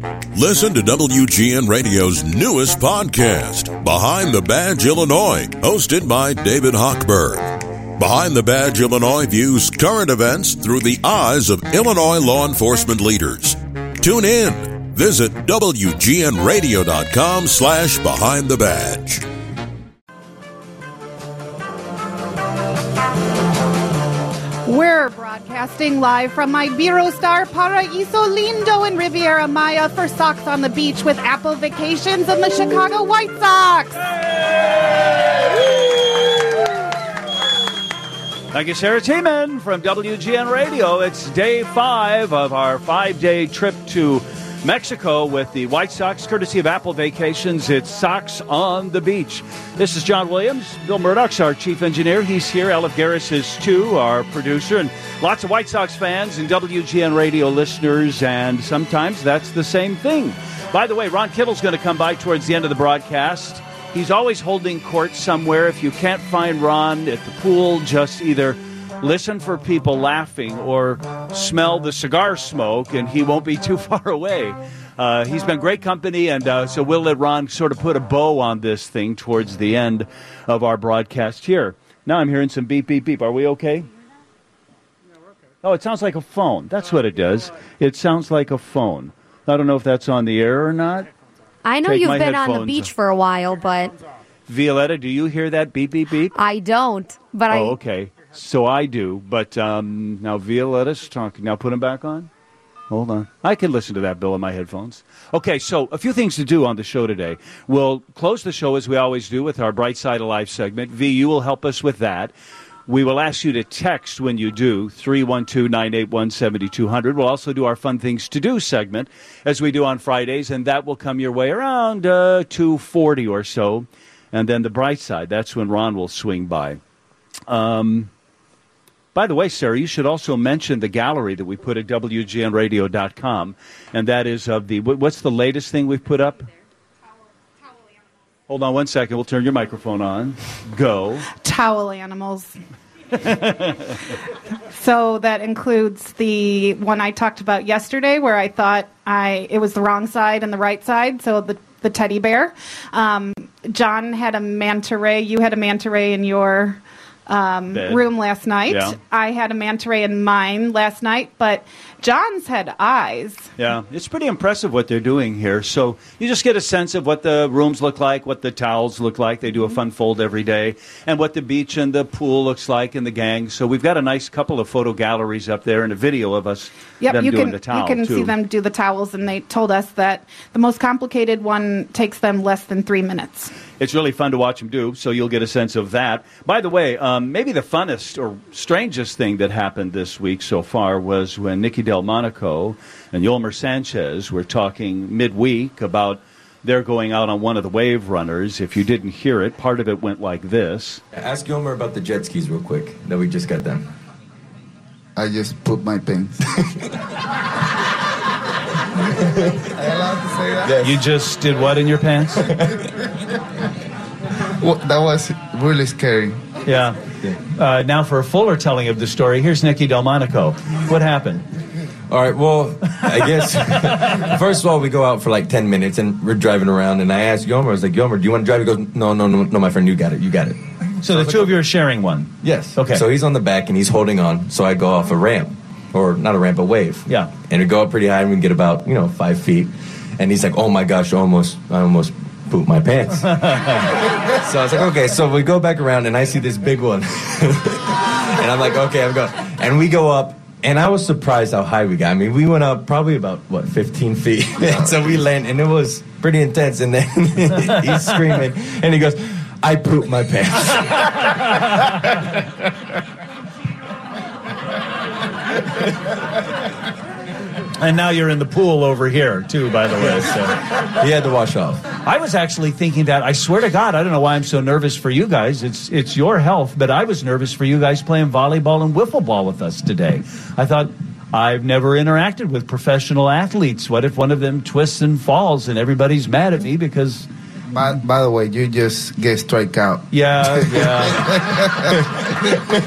Listen to WGN Radio's newest podcast, Behind the Badge Illinois, hosted by David Hochberg. Behind the Badge Illinois views current events through the eyes of Illinois law enforcement leaders. Tune in. Visit WGNRadio.com/Behind the Badge. We're broadcasting live from my Iberostar Paraíso Lindo in Riviera Maya for Sox on the Beach with Apple Vacations and the Chicago White Sox. Thank you, Sarah Tiemann from WGN Radio. It's day 5 of our 5-day trip to Mexico with the White Sox, courtesy of Apple Vacations. It's Sox on the Beach. This is John Williams. Bill Murdoch's our chief engineer. He's here. Elif Garris is too, our producer. And lots of White Sox fans and WGN Radio listeners, and sometimes that's the same thing. By the way, Ron Kittle's going to come by towards the end of the broadcast. He's always holding court somewhere. If you can't find Ron at the pool, just either listen for people laughing or smell the cigar smoke, and he won't be too far away. He's been great company, and so we'll let Ron sort of put a bow on this thing towards the end of our broadcast here. Now I'm hearing some beep, beep, beep. Are we okay? Oh, it sounds like a phone. That's what it does. It sounds like a phone. I don't know if that's on the air or not. I know you've been on the beach for a while, but... Violetta, do you hear that beep, beep, beep? I don't, but Oh, okay. So I do, but now Violetta's talking. Now put them back on. Hold on. I can listen to that, Bill, on my headphones. Okay, so a few things to do on the show today. We'll close the show as we always do with our Bright Side of Life segment. V, you will help us with that. We will ask you to text when you do, 312-981-7200. We'll also do our Fun Things to Do segment, as we do on Fridays, and that will come your way around 2:40 or so. And then the Bright Side, that's when Ron will swing by. By the way, Sarah, you should also mention the gallery that we put at WGNRadio.com, and that is of the, what's the latest thing we've put up? Hold on one second. We'll turn your microphone on. Go. Towel animals. So that includes the one I talked about yesterday where I thought it was the wrong side and the right side, so the teddy bear. John had a manta ray. You had a manta ray in your room last night. Yeah. I had a manta ray in mine last night, but John's had eyes. Yeah, it's pretty impressive what they're doing here. So you just get a sense of what the rooms look like, what the towels look like. They do a fun fold every day, and what the beach and the pool looks like and the gang. So we've got a nice couple of photo galleries up there and a video of us doing the towel, you can see them do the towels, and they told us that the most complicated one takes them less than 3 minutes. It's really fun to watch them do, so you'll get a sense of that. By the way, maybe the funnest or strangest thing that happened this week so far was when Nicky Delmonico and Yolmer Sanchez were talking midweek about their going out on one of the wave runners. If you didn't hear it, part of it went like this. Ask Yolmer about the jet skis real quick that we just got done. I just put my pants. Am I allowed to say that? Yes. You just did what in your pants? Well, that was really scary. Yeah. Now for a fuller telling of the story, here's Nicky Delmonico. What happened? All right, well, I guess, first of all, we go out for like 10 minutes, and we're driving around, and I asked Yolmer, I was like, Yolmer, do you want to drive? He goes, no, my friend, you got it. So the two of you are sharing one? Yes. Okay. So he's on the back, and he's holding on, so I go off a ramp, or not a ramp, a wave. Yeah. And we go up pretty high, and we get about, 5 feet, and he's like, oh my gosh, I almost pooped my pants. So I was like, okay, so we go back around, and I see this big one, and I'm like, okay, I'm going, and we go up. And I was surprised how high we got. I mean, we went up probably about, 15 feet. And so we landed, and it was pretty intense. And then he's screaming, and he goes, I pooped my pants. And now you're in the pool over here, too, by the way. So he had to wash off. I was actually thinking that, I swear to God, I don't know why I'm so nervous for you guys. It's your health, but I was nervous for you guys playing volleyball and wiffle ball with us today. I thought, I've never interacted with professional athletes. What if one of them twists and falls and everybody's mad at me because... By the way, you just get strike out. Yeah.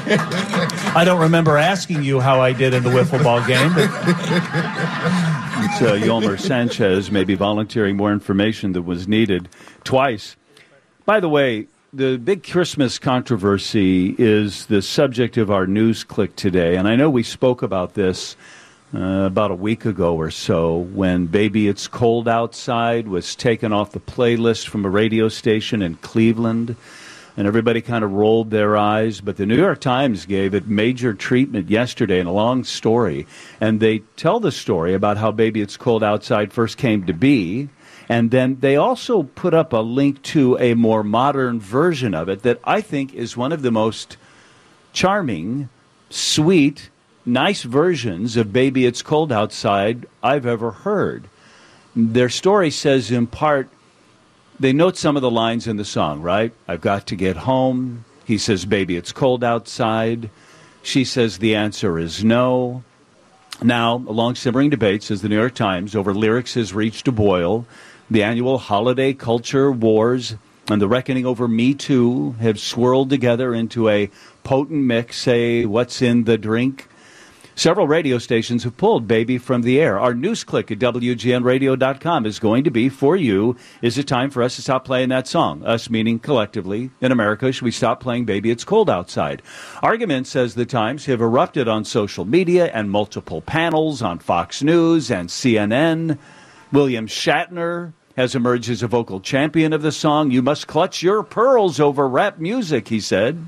I don't remember asking you how I did in the wiffle ball game. But Yolmer Sanchez maybe volunteering more information than was needed twice. By the way, the big Christmas controversy is the subject of our news click today, and I know we spoke about this about a week ago or so when Baby It's Cold Outside was taken off the playlist from a radio station in Cleveland, and everybody kind of rolled their eyes. But the New York Times gave it major treatment yesterday in a long story, and they tell the story about how Baby It's Cold Outside first came to be. And then they also put up a link to a more modern version of it that I think is one of the most charming, sweet, nice versions of Baby It's Cold Outside I've ever heard. Their story says, in part, they note some of the lines in the song, right? I've got to get home. He says, baby, it's cold outside. She says the answer is no. Now, a long simmering debate, says the New York Times, over lyrics has reached a boil. The annual holiday culture wars and the reckoning over Me Too have swirled together into a potent mix, say, what's in the drink? Several radio stations have pulled Baby from the air. Our news click at WGNradio.com is going to be, for you, is it time for us to stop playing that song? Us meaning collectively in America, should we stop playing Baby It's Cold Outside? Arguments, says the Times, have erupted on social media and multiple panels on Fox News and CNN. William Shatner has emerged as a vocal champion of the song. You must clutch your pearls over rap music, he said.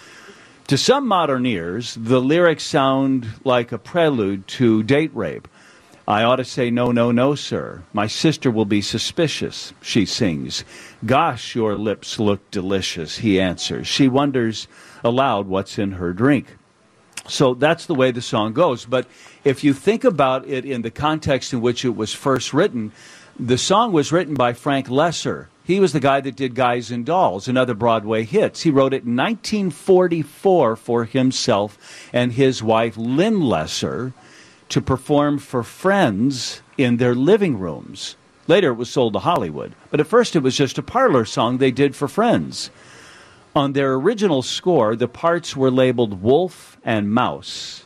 To some modern ears, the lyrics sound like a prelude to date rape. I ought to say, no, no, no, sir. My sister will be suspicious, she sings. Gosh, your lips look delicious, he answers. She wonders aloud what's in her drink. So that's the way the song goes. But if you think about it in the context in which it was first written, the song was written by Frank Loesser. He was the guy that did Guys and Dolls and other Broadway hits. He wrote it in 1944 for himself and his wife, Lynn Loesser, to perform for friends in their living rooms. Later, it was sold to Hollywood. But at first, it was just a parlor song they did for friends. On their original score, the parts were labeled Wolf and Mouse.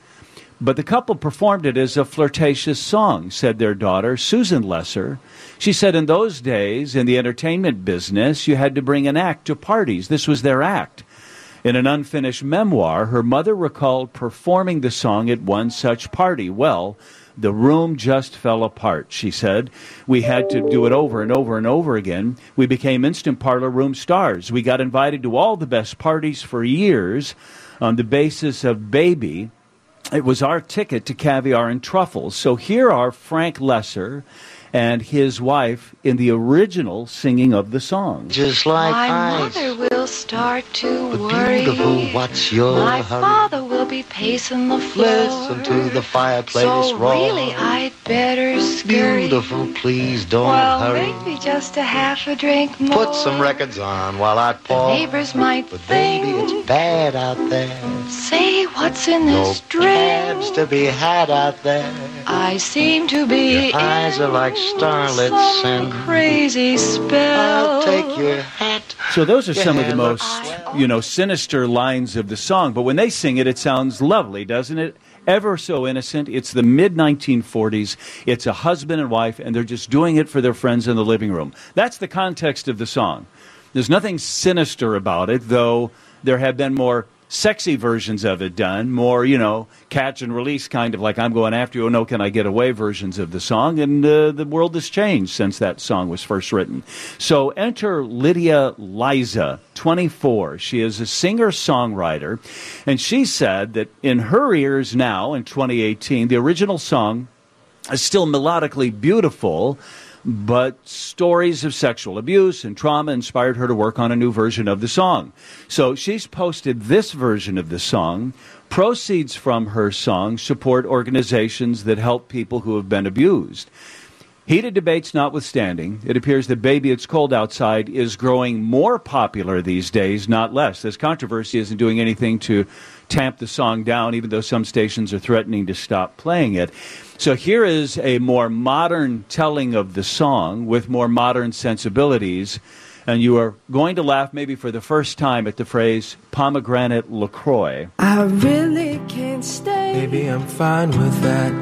But the couple performed it as a flirtatious song, said their daughter, Susan Loesser. She said in those days, in the entertainment business, you had to bring an act to parties. This was their act. In an unfinished memoir, her mother recalled performing the song at one such party. Well, the room just fell apart, she said. We had to do it over and over and over again. We became instant parlor room stars. We got invited to all the best parties for years on the basis of Baby. It was our ticket to caviar and truffles. So here are Frank Loesser and his wife in the original singing of the song. Just like my ice. mother will start to But worry. beautiful, what's your My hurry? father will be pacing the floor. Listen to the fireplace so roar. really, I'd better scurry. Beautiful, please don't well, hurry. maybe just a half a drink more. Put some records on while I pour. The neighbors might But think. baby, it's bad out there. Say, what's in No this drink? cabs to be had out there. I seem to be Your eyes are like starlets some and crazy spell. I'll take your hat. So those are some of the Yeah, most, sinister lines of the song. But when they sing it, it sounds lovely, doesn't it? Ever so innocent. It's the mid-1940s. It's a husband and wife, and they're just doing it for their friends in the living room. That's the context of the song. There's nothing sinister about it, though there have been more sexy versions of it done, more, catch and release kind of like I'm going after you, oh no, can I get away versions of the song. And the world has changed since that song was first written. So enter Lydia Liza, 24. She is a singer-songwriter, and she said that in her ears now, in 2018, the original song is still melodically beautiful, but stories of sexual abuse and trauma inspired her to work on a new version of the song. So she's posted this version of the song. Proceeds from her song support organizations that help people who have been abused. Heated debates notwithstanding, it appears that Baby It's Cold Outside is growing more popular these days, not less. This controversy isn't doing anything to tamp the song down, even though some stations are threatening to stop playing it. So here is a more modern telling of the song with more modern sensibilities, and you are going to laugh maybe for the first time at the phrase pomegranate LaCroix. I really can't stay. Maybe I'm fine with that.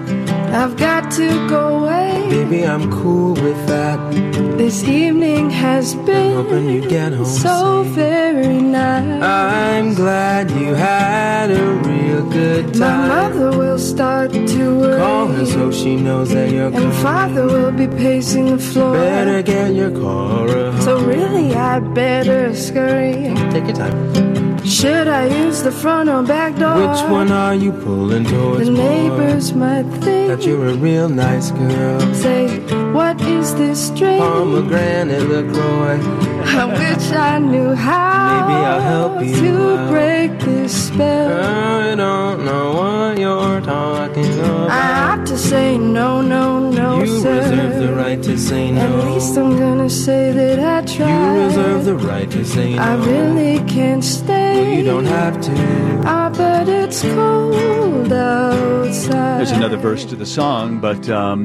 I've got to go away. Baby, I'm cool with that. This evening has been hoping you get home so safe. very nice. I'm glad you had a real good time. My mother will start to worry. Call her so she knows that you're coming. And father will be pacing the floor. Better get your car home. So really I better scurry. Take your time. Should I use the front or back door? Which one are you pulling towards? The neighbors might think that you're a real nice girl. Say, what is this drink? Pomegranate LaCroix. I wish I knew how. Maybe I'll help you to out. break this spell. I don't know what you're talking about. I ought to say no, no, no, you sir. You reserve the right to say no. At least I'm gonna say that I tried. You reserve the right to say no. I really can't stay. Well, you don't have to. But it's cold outside. There's another verse to the song, but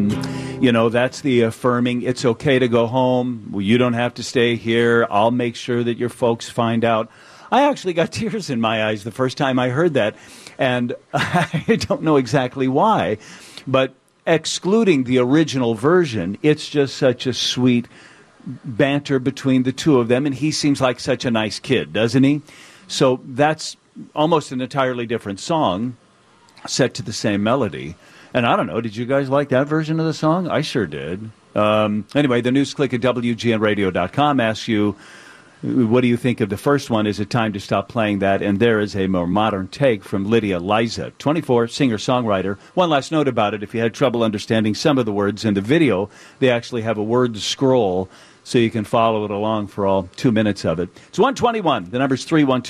that's the affirming. It's okay to go home. Well, you don't have to stay here. I'll make sure that your folks find out. I actually got tears in my eyes the first time I heard that, and I don't know exactly why, but excluding the original version, it's just such a sweet banter between the two of them, and he seems like such a nice kid, doesn't he? So that's almost an entirely different song set to the same melody. And I don't know, did you guys like that version of the song? I sure did. Anyway, the news click at WGNradio.com asks you, what do you think of the first one? Is it time to stop playing that? And there is a more modern take from Lydia Liza, 24, singer-songwriter. One last note about it. If you had trouble understanding some of the words in the video, they actually have a word scroll so you can follow it along for all 2 minutes of it. It's 121. The number's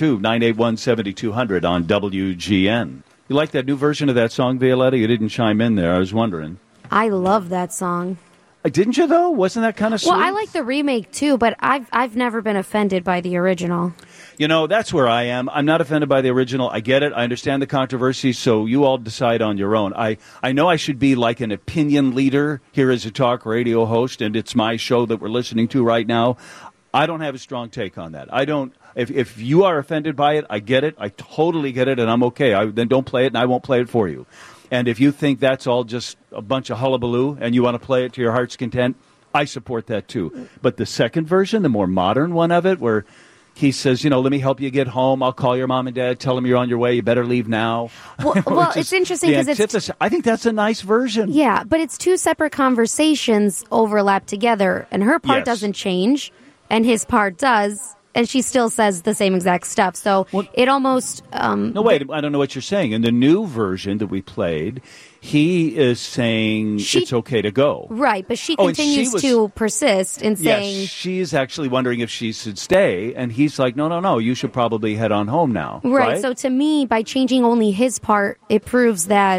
312-981-7200 on WGN. You like that new version of that song, Violetta? You didn't chime in there. I was wondering. I love that song. Didn't you, though? Wasn't that kind of sweet? Well, I like the remake, too, but I've never been offended by the original. You know, that's where I am. I'm not offended by the original. I get it. I understand the controversy, so you all decide on your own. I know I should be like an opinion leader here as a talk radio host, and it's my show that we're listening to right now. I don't have a strong take on that. I don't. If you are offended by it, I get it. I totally get it, and I'm okay. Then don't play it, and I won't play it for you. And if you think that's all just a bunch of hullabaloo and you want to play it to your heart's content, I support that too. But the second version, the more modern one of it, where he says, let me help you get home. I'll call your mom and dad, tell them you're on your way. You better leave now. Well, it's interesting because I think that's a nice version. Yeah, but it's two separate conversations overlapped together, and her part doesn't change, and his part does. And she still says the same exact stuff. So it almost... No, wait. I don't know what you're saying. In the new version that we played, he is saying it's okay to go. Right, but she continues to persist in saying... Yes, she's actually wondering if she should stay. And he's like, no, you should probably head on home now. Right, so to me, by changing only his part, it proves that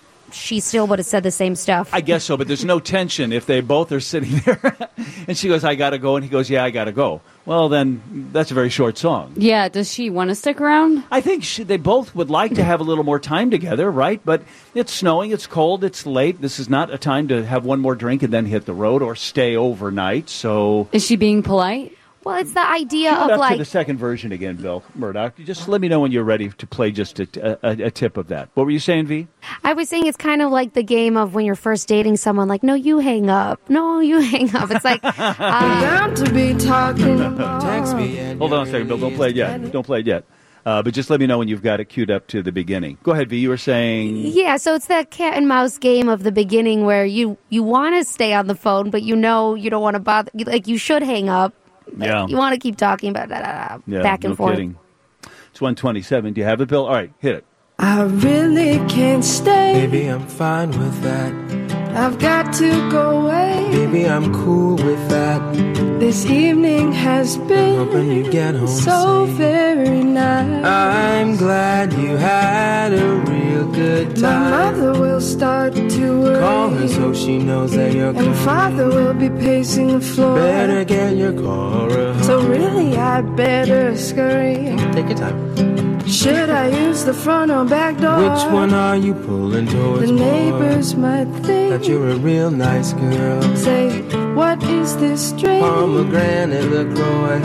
she still would have said the same stuff. I guess so, but there's no tension if they both are sitting there. And she goes, I got to go. And he goes, yeah, I got to go. Well, then that's a very short song. Yeah, does she want to stick around? I think they both would like to have a little more time together, right? But it's snowing, it's cold, it's late. This is not a time to have one more drink and then hit the road or stay overnight. So is she being polite? Well, it's the idea of up to the second version again, Bill Murdoch. Just let me know when you're ready to play just a tip of that. What were you saying, V? I was saying it's kind of like the game of when you're first dating someone, like, no, you hang up. No, you hang up. It's like... bound to be talking. Text me. Hold on a second, Bill. Don't play it yet. But just let me know when you've got it queued up to the beginning. Go ahead, V. You were saying... Yeah, so it's that cat and mouse game of the beginning where you want to stay on the phone, but you know you don't want to bother... Like, you should hang up. Yeah. You want to keep talking about back and forth. Kidding. It's 127. Do you have it, Bill? All right, hit it. I really can't stay. Baby, I'm fine with that. I've got to go away. Baby, I'm cool with that. This evening has been hoping you get home so safe. very nice. I'm glad you had a real good time. My mother will start to worry. Call her so she knows that you're coming. And father will be pacing the floor. Better get your car home. So really I better scurry. Take your time. Should I use the front or back door? Which one are you pulling towards? The neighbors might think that you're a real nice girl. Say, what is this drink? Pomegranate LaCroix.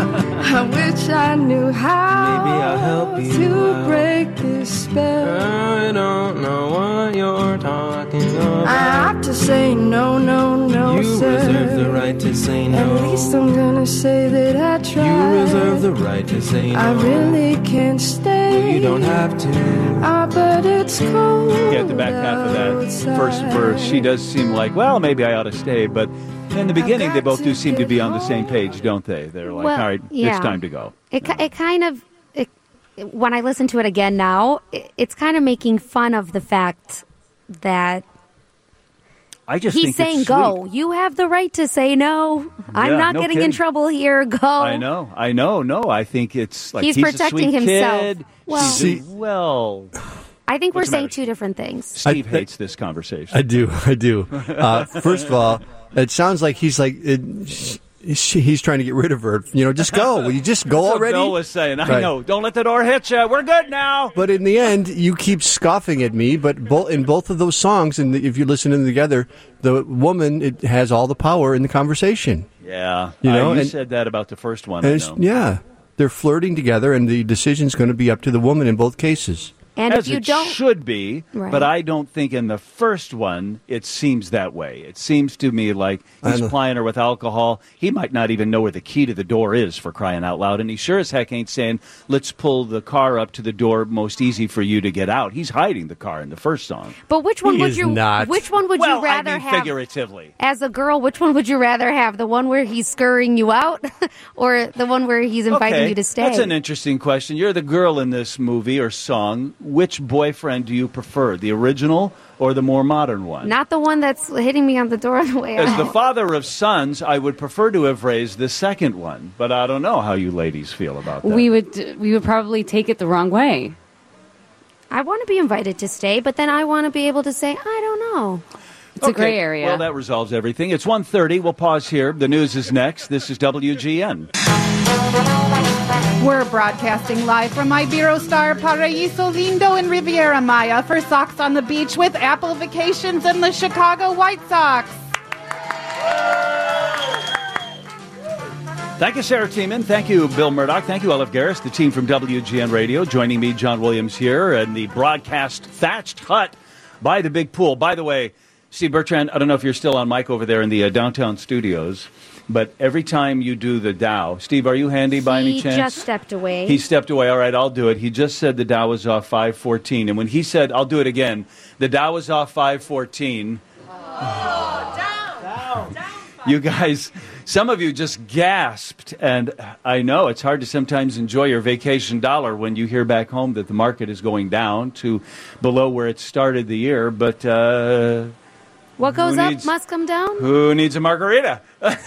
I wish I knew how Maybe I'll help you to out. break this spell. I don't know what you're talking about. I have to say no, no, no, You sir. reserve the right to say no. At least I'm gonna say that I tried. You reserve the right to say no. I really can't stay. You don't have to. But it's cold. Get the back half of that first verse. She does seem like, well, maybe I ought to stay, but in the beginning, they both do seem to be on the same page, don't they? They're like, Well, all right, yeah. it's time to go. It kind of, when I listen to it again now, it's kind of making fun of the fact that I just he's think it's saying, sweet. go. You have the right to say no. I'm Yeah, not no getting kidding. in trouble here. Go. I know. No, I think it's like He's he's protecting a sweet himself. Kid. Well- She's well, I think we're What's the saying matter? two different things. Steve hates this conversation. I do. First of all, it sounds like he's like he's trying to get rid of her. Just go. Will you just go That's what already? Bill was saying. I Right. know. Don't let the door hit you. We're good now. But in the end, you keep scoffing at me. But in both of those songs, and if you listen to them together, the woman has all the power in the conversation. Yeah. You know, you and- said that about the first one. And I it's, know. yeah, they're flirting together, and the decision's going to be up to the woman in both cases. And As if you it don't, should be, Right. but I don't think in the first one it seems that way. It seems to me like he's plying her with alcohol. He might not even know where the key to the door is, for crying out loud, and he sure as heck ain't saying, let's pull the car up to the door most easy for you to get out. He's hiding the car in the first song. but which one He would is you? not. Which one would Well, you rather I mean have? figuratively. As a girl, which one would you rather have? The one where he's scurrying you out, or the one where he's inviting Okay, you to stay? That's an interesting question. You're the girl in this movie or song. Which boyfriend do you prefer, the original or the more modern one? Not the one that's hitting me on the door on the way As out. the father of sons, I would prefer to have raised the second one, but I don't know how you ladies feel about that. We would probably take it the wrong way. I want to be invited to stay, but then I want to be able to say, I don't know. It's a gray area. Well, that resolves everything. It's 1:30. We'll pause here. The news is next. This is WGN. We're broadcasting live from Iberostar Paraíso Lindo in Riviera Maya for Sox on the Beach with Apple Vacations and the Chicago White Sox. Thank you, Sarah Tiemann. Thank you, Bill Murdoch. Thank you, Olive Garris, the team from WGN Radio. Joining me, John Williams here, and the broadcast thatched hut by the big pool. By the way, Steve Bertrand, I don't know if you're still on mic over there in the downtown studios, but every time you do the Dow, Steve, are you handy by any He chance? just stepped away. He stepped away. All right, I'll do it. He just said the Dow was off 514. And when he said, I'll do it again, the Dow was off 514. You guys, some of you just gasped. And I know it's hard to sometimes enjoy your vacation dollar when you hear back home that the market is going down to below where it started the year. But what goes who up needs- must come down. who needs a margarita?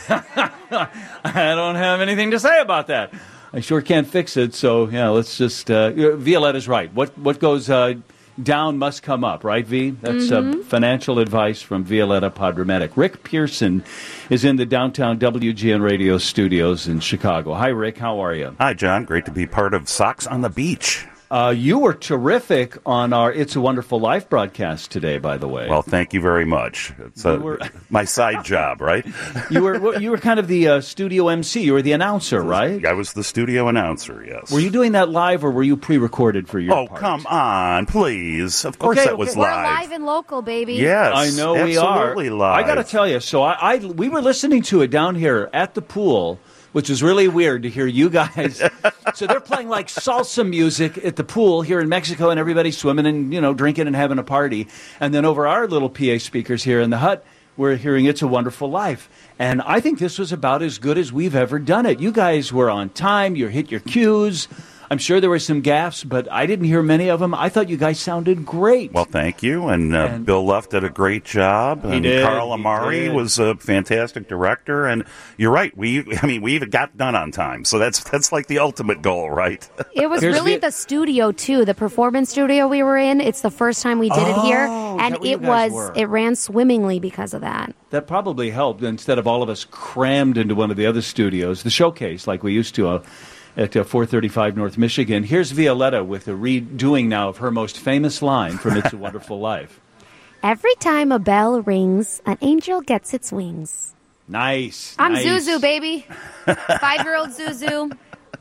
I don't have anything to say about that. I sure can't fix it. So, yeah, let's just... Violetta's right. What goes down must come up, right, V? That's financial advice from Violetta Podrometic. Rick Pearson is in the downtown WGN Radio studios in Chicago. Hi, Rick. How are you? Hi, John. Great to be part of Sox on the Beach. You were terrific on our It's a Wonderful Life broadcast today, by the way. Well, thank you very much. It's my side job, right? You were kind of the studio MC. You were the announcer, right? I was the studio announcer, yes. Were you doing that live, or were you pre-recorded for your Oh, part? come on, please. Of course Okay, that was okay. We're live. live and local, baby. Yes, I know we are. absolutely live. I got to tell you, so we were listening to it down here at the pool, which is really weird to hear you guys. So they're playing like salsa music at the pool here in Mexico, and everybody's swimming and drinking and having a party. And then over our little PA speakers here in the hut, we're hearing It's a Wonderful Life. And I think this was about as good as we've ever done it. You guys were on time. You hit your cues. I'm sure there were some gaffes, but I didn't hear many of them. I thought you guys sounded great. Well, thank you. And Bill Luff did a great job. He And did, Carl he Amari did. was a fantastic director. And you're right. We even got done on time. So that's like the ultimate goal, right? It was really the studio too, the performance studio we were in. It's the first time we did it here, is and that where you guys were? it ran swimmingly because of that. That probably helped instead of all of us crammed into one of the other studios, the showcase like we used to at 435 North Michigan. Here's Violetta with a redoing now of her most famous line from It's a Wonderful Life. Every time a bell rings, an angel gets its wings. Nice. I'm nice. Zuzu, baby. 5-year-old Zuzu.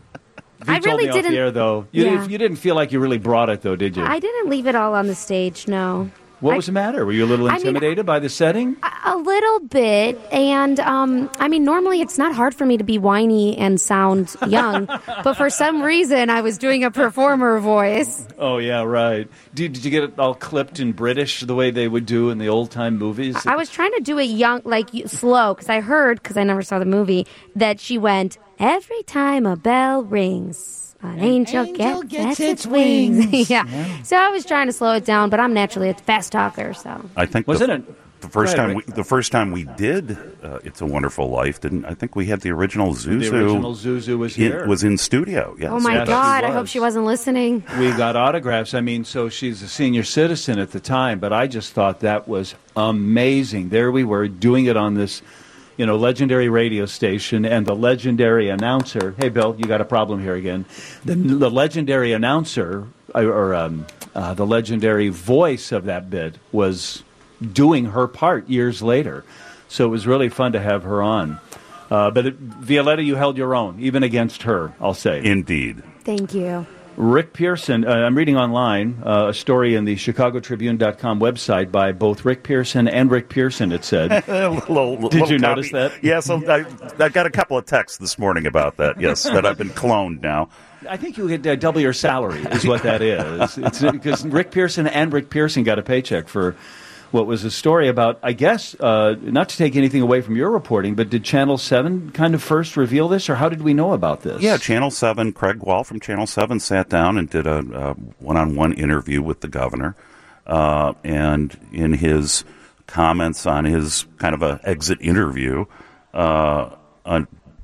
I really told me didn't. Off the air, though. You didn't feel like you really brought it, though, did you? I didn't leave it all on the stage. No. What was the matter? Were you a little intimidated by the setting? A little bit. And, normally it's not hard for me to be whiny and sound young. But for some reason, I was doing a performer voice. Oh, yeah, right. Did you get it all clipped in British the way they would do in the old-time movies? I was trying to do it young, slow, because I heard, because I never saw the movie, that she went, every time a bell rings. An angel gets its wings. Yeah. So I was trying to slow it down, but I'm naturally a fast talker. So I think the first time we did "It's a Wonderful Life," I think we had the original Zuzu. The original Zuzu was here. Was in studio. Yes. Oh my God! I hope she wasn't listening. We got autographs. So she's a senior citizen at the time, but I just thought that was amazing. There we were doing it on this, legendary radio station, and the legendary announcer. Hey, Bill, you got a problem here again. The legendary announcer, the legendary voice of that bit, was doing her part years later. So it was really fun to have her on. But Violetta, you held your own, even against her, I'll say. Indeed. Thank you. Rick Pearson, I'm reading online a story in the ChicagoTribune.com website by both Rick Pearson and Rick Pearson, it said. Did you notice that? Yes, I got a couple of texts this morning about that, yes, that I've been cloned now. I think you get double your salary is what that is. It's because Rick Pearson and Rick Pearson got a paycheck for what was a story about, I guess, not to take anything away from your reporting, but did Channel 7 kind of first reveal this, or how did we know about this? Yeah, Channel 7, Craig Wall from Channel 7 sat down and did a one-on-one interview with the governor, and in his comments on his kind of a exit interview, in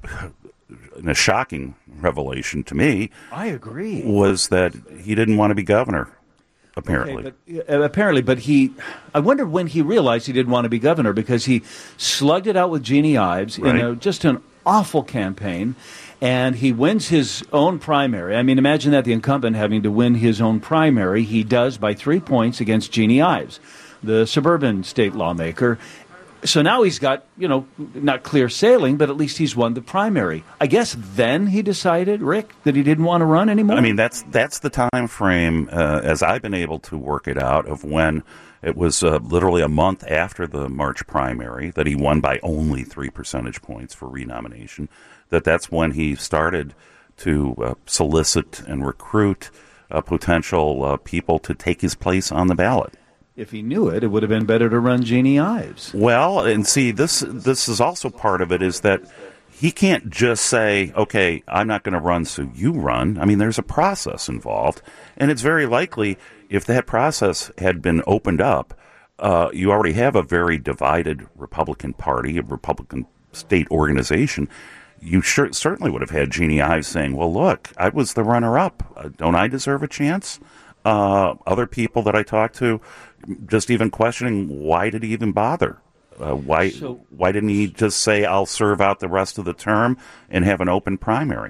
a shocking revelation to me, I agree, was that he didn't want to be governor. Apparently. Okay, but I wonder when he realized he didn't want to be governor, because he slugged it out with Jeannie Ives in just an awful campaign, and he wins his own primary. Imagine that, the incumbent having to win his own primary. He does by 3 points against Jeannie Ives, the suburban state lawmaker. So now he's got, not clear sailing, but at least he's won the primary. I guess then he decided, Rick, that he didn't want to run anymore? That's the time frame, as I've been able to work it out, of when it was literally a month after the March primary that he won by only 3 percentage points for renomination. That's when he started to solicit and recruit potential people to take his place on the ballot. If he knew it, it would have been better to run Jeannie Ives. Well, and see, this is also part of it, is that he can't just say, okay, I'm not going to run, so you run. There's a process involved, and it's very likely if that process had been opened up, you already have a very divided Republican Party, a Republican state organization. You certainly would have had Jeannie Ives saying, well, look, I was the runner-up. Don't I deserve a chance? Other people that I talked to just even questioning, why did he even bother? Why didn't he just say, I'll serve out the rest of the term and have an open primary?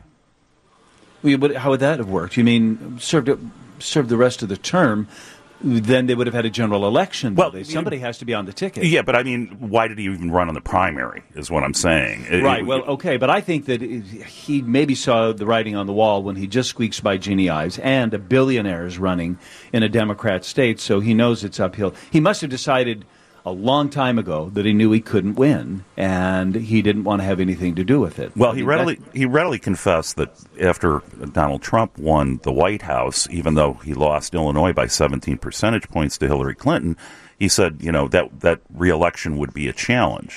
Well, but how would that have worked? You mean serve the rest of the term? Then they would have had a general election. Well, somebody has to be on the ticket. Yeah, but why did he even run on the primary is what I'm saying. Right, okay, but I think that he maybe saw the writing on the wall when he just squeaks by Jeannie Ives, and a billionaire is running in a Democrat state, so he knows it's uphill. He must have decided a long time ago that he knew he couldn't win, and he didn't want to have anything to do with it. Well, he readily confessed that after Donald Trump won the White House, even though he lost Illinois by 17 percentage points to Hillary Clinton, he said, that re-election would be a challenge.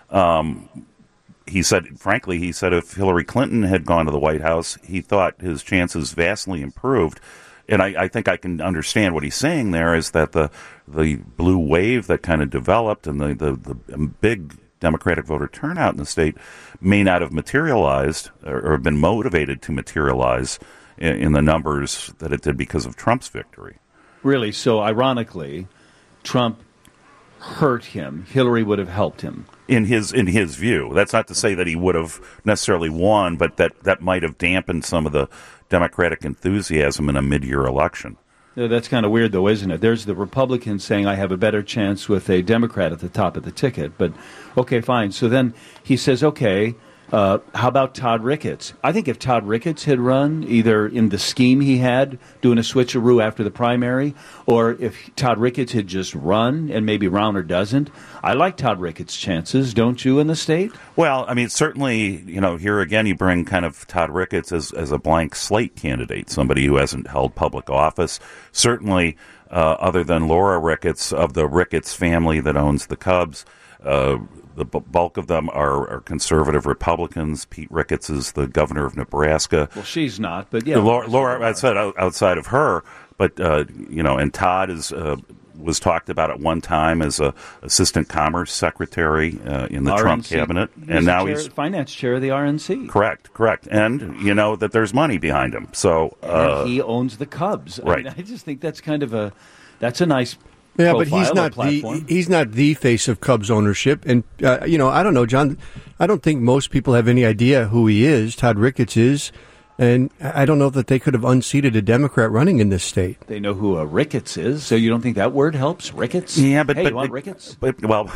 He said if Hillary Clinton had gone to the White House, he thought his chances vastly improved. And I think I can understand what he's saying there, is that the blue wave that kind of developed and the big Democratic voter turnout in the state may not have materialized or have been motivated to materialize in the numbers that it did because of Trump's victory. Really? So ironically, Trump hurt him. Hillary would have helped him. In his view. That's not to say that he would have necessarily won, but that might have dampened some of the Democratic enthusiasm in a mid-year election. Yeah, that's kind of weird, though, isn't it? There's the Republicans saying, I have a better chance with a Democrat at the top of the ticket. But, okay, fine. So then he says, okay, How about Todd Ricketts? I think if Todd Ricketts had run, either in the scheme he had, doing a switcheroo after the primary, or if Todd Ricketts had just run and maybe Rauner doesn't, I like Todd Ricketts' chances, don't you, in the state? Well, I mean, certainly, here again, you bring kind of Todd Ricketts as a blank slate candidate, somebody who hasn't held public office. Certainly, other than Laura Ricketts, of the Ricketts family that owns the Cubs, the bulk of them are conservative Republicans. Pete Ricketts is the governor of Nebraska. Well, she's not, but yeah. Laura, I said outside of her, but, and Todd was talked about at one time as a assistant commerce secretary in the RNC. Trump cabinet. And now he's finance chair of the RNC. Correct. And, that there's money behind him. So and he owns the Cubs. Right. I just think that's kind of that's a nice Yeah, profile, but he's not the face of Cubs ownership, and I don't know, John. I don't think most people have any idea who he is. Todd Ricketts is, and I don't know that they could have unseated a Democrat running in this state. They know who a Ricketts is, so you don't think that word helps? Ricketts? Yeah, but hey, you want Ricketts? But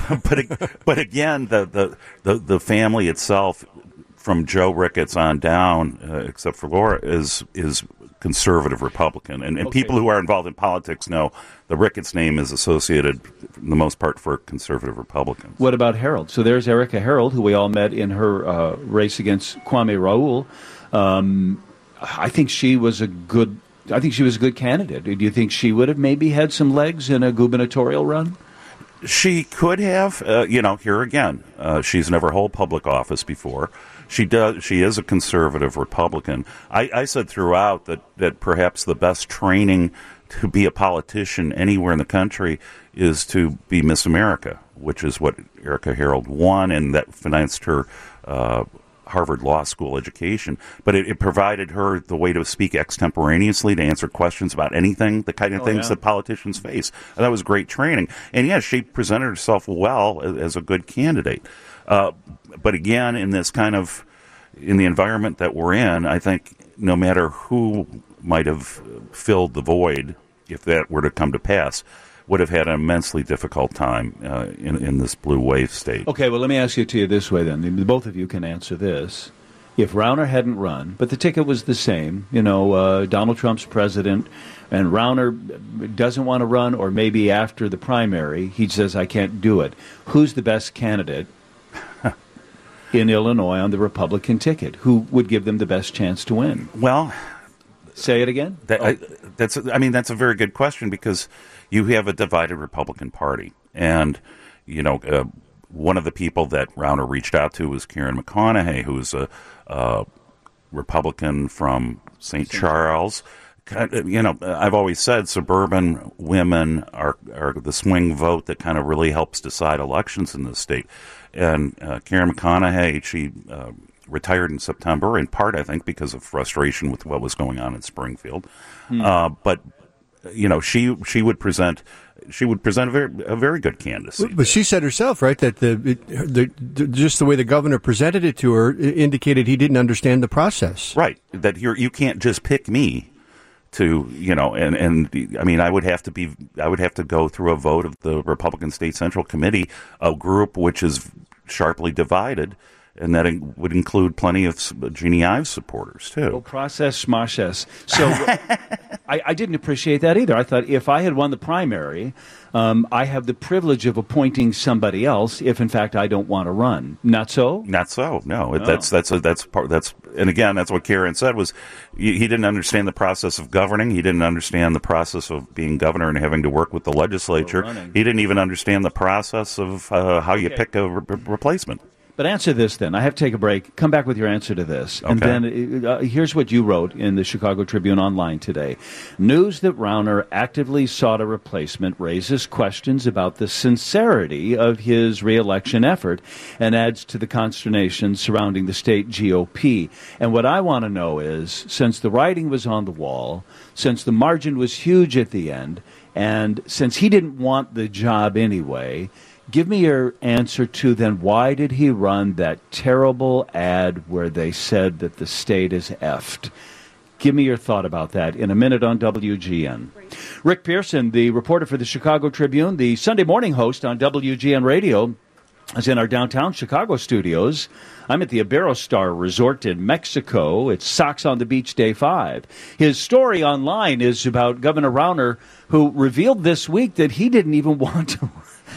again, the family itself, from Joe Ricketts on down, except for Laura, is conservative Republican, and people who are involved in politics know the Ricketts name is associated, for the most part, for conservative Republicans. What about Harold? So there's Erica Harold, who we all met in her race against Kwame Raoul. I think she was a good candidate. Do you think she would have maybe had some legs in a gubernatorial run? She could have. Here again, she's never held public office before. She is a conservative Republican. I said throughout that perhaps the best training to be a politician anywhere in the country is to be Miss America, which is what Erica Harold won, and that financed her Harvard Law School education. But it provided her the way to speak extemporaneously, to answer questions about anything, the kind of things that politicians face. And that was great training. And yes, she presented herself well as a good candidate. But again, in the environment that we're in, I think no matter who might have filled the void, if that were to come to pass, would have had an immensely difficult time in this blue wave state. Okay, well, let me ask it to you this way then. Both of you can answer this. If Rauner hadn't run, but the ticket was the same, Donald Trump's president, and Rauner doesn't want to run, or maybe after the primary, he says, I can't do it. Who's the best candidate in Illinois on the Republican ticket? Who would give them the best chance to win? Well, say it again. That's a very good question, because you have a divided Republican Party, and one of the people that Rauner reached out to was Karen McConaughey, who's a Republican from St. Charles. I've always said suburban women are the swing vote that kind of really helps decide elections in this state. And Karen McConaughey, she retired in September, in part, I think, because of frustration with what was going on in Springfield. But she would present a very good candidacy. But she said herself, right, that just the way the governor presented it to her indicated he didn't understand the process. Right, that you can't just pick me to, and I mean, I would have to go through a vote of the Republican State Central Committee, a group which is sharply divided, and that would include plenty of Jeannie Ives supporters, too. Well, process smashes. So I didn't appreciate that either. I thought if I had won the primary, I have the privilege of appointing somebody else if, in fact, I don't want to run. Not so? Not so, no. That's and again, that's what Karen said, was he didn't understand the process of governing. He didn't understand the process of being governor and having to work with the legislature. He didn't even understand the process of how you pick a replacement. But answer this then. I have to take a break. Come back with your answer to this. Okay. And then here's what you wrote in the Chicago Tribune Online today. News that Rauner actively sought a replacement raises questions about the sincerity of his re-election effort and adds to the consternation surrounding the state GOP. And what I want to know is, since the writing was on the wall, since the margin was huge at the end, and since he didn't want the job anyway, give me your answer to then why did he run that terrible ad where they said that the state is effed? Give me your thought about that in a minute on WGN. Rick Pearson, the reporter for the Chicago Tribune, the Sunday morning host on WGN Radio. is in our downtown Chicago studios. I'm at the Iberostar Resort in Mexico. It's Sox on the Beach Day 5. His story online is about Governor Rauner, who revealed this week that he didn't even want to.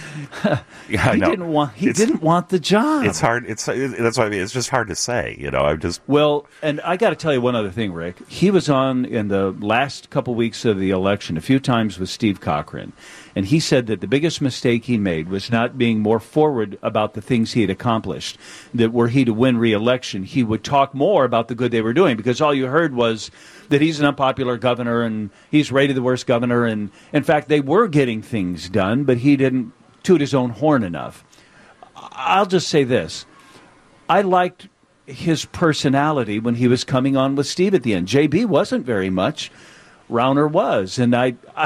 He didn't want the job. It's hard. That's what I mean. It's just hard to say. Well, and I got to tell you one other thing, Rick. He was on in the last couple weeks of the election a few times with Steve Cochran, and he said that the biggest mistake he made was not being more forward about the things he had accomplished. That were he to win re-election, he would talk more about the good they were doing, because all you heard was that he's an unpopular governor and he's rated the worst governor. And in fact, they were getting things done, but he didn't toot his own horn enough. I'll just say this. I liked his personality when he was coming on with Steve at the end. JB wasn't very much. Rauner was. And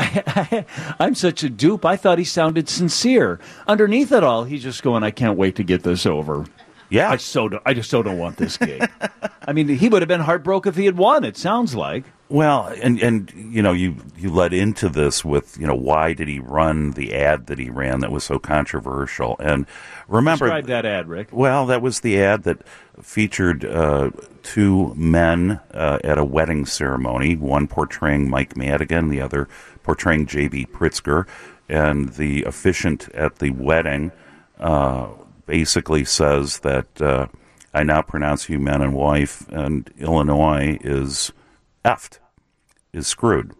I'm such a dupe. I thought he sounded sincere. Underneath it all, he's just going, I can't wait to get this over. Yeah. I just so don't want this gig. I mean, he would have been heartbroken if he had won, it sounds like. Well, and you led into this with, why did he run the ad that he ran that was so controversial? And remember... Describe that ad, Rick. Well, that was the ad that featured two men at a wedding ceremony, one portraying Mike Madigan, the other portraying J.B. Pritzker. And the officiant at the wedding basically says that I now pronounce you man and wife, and Illinois is effed. Is screwed.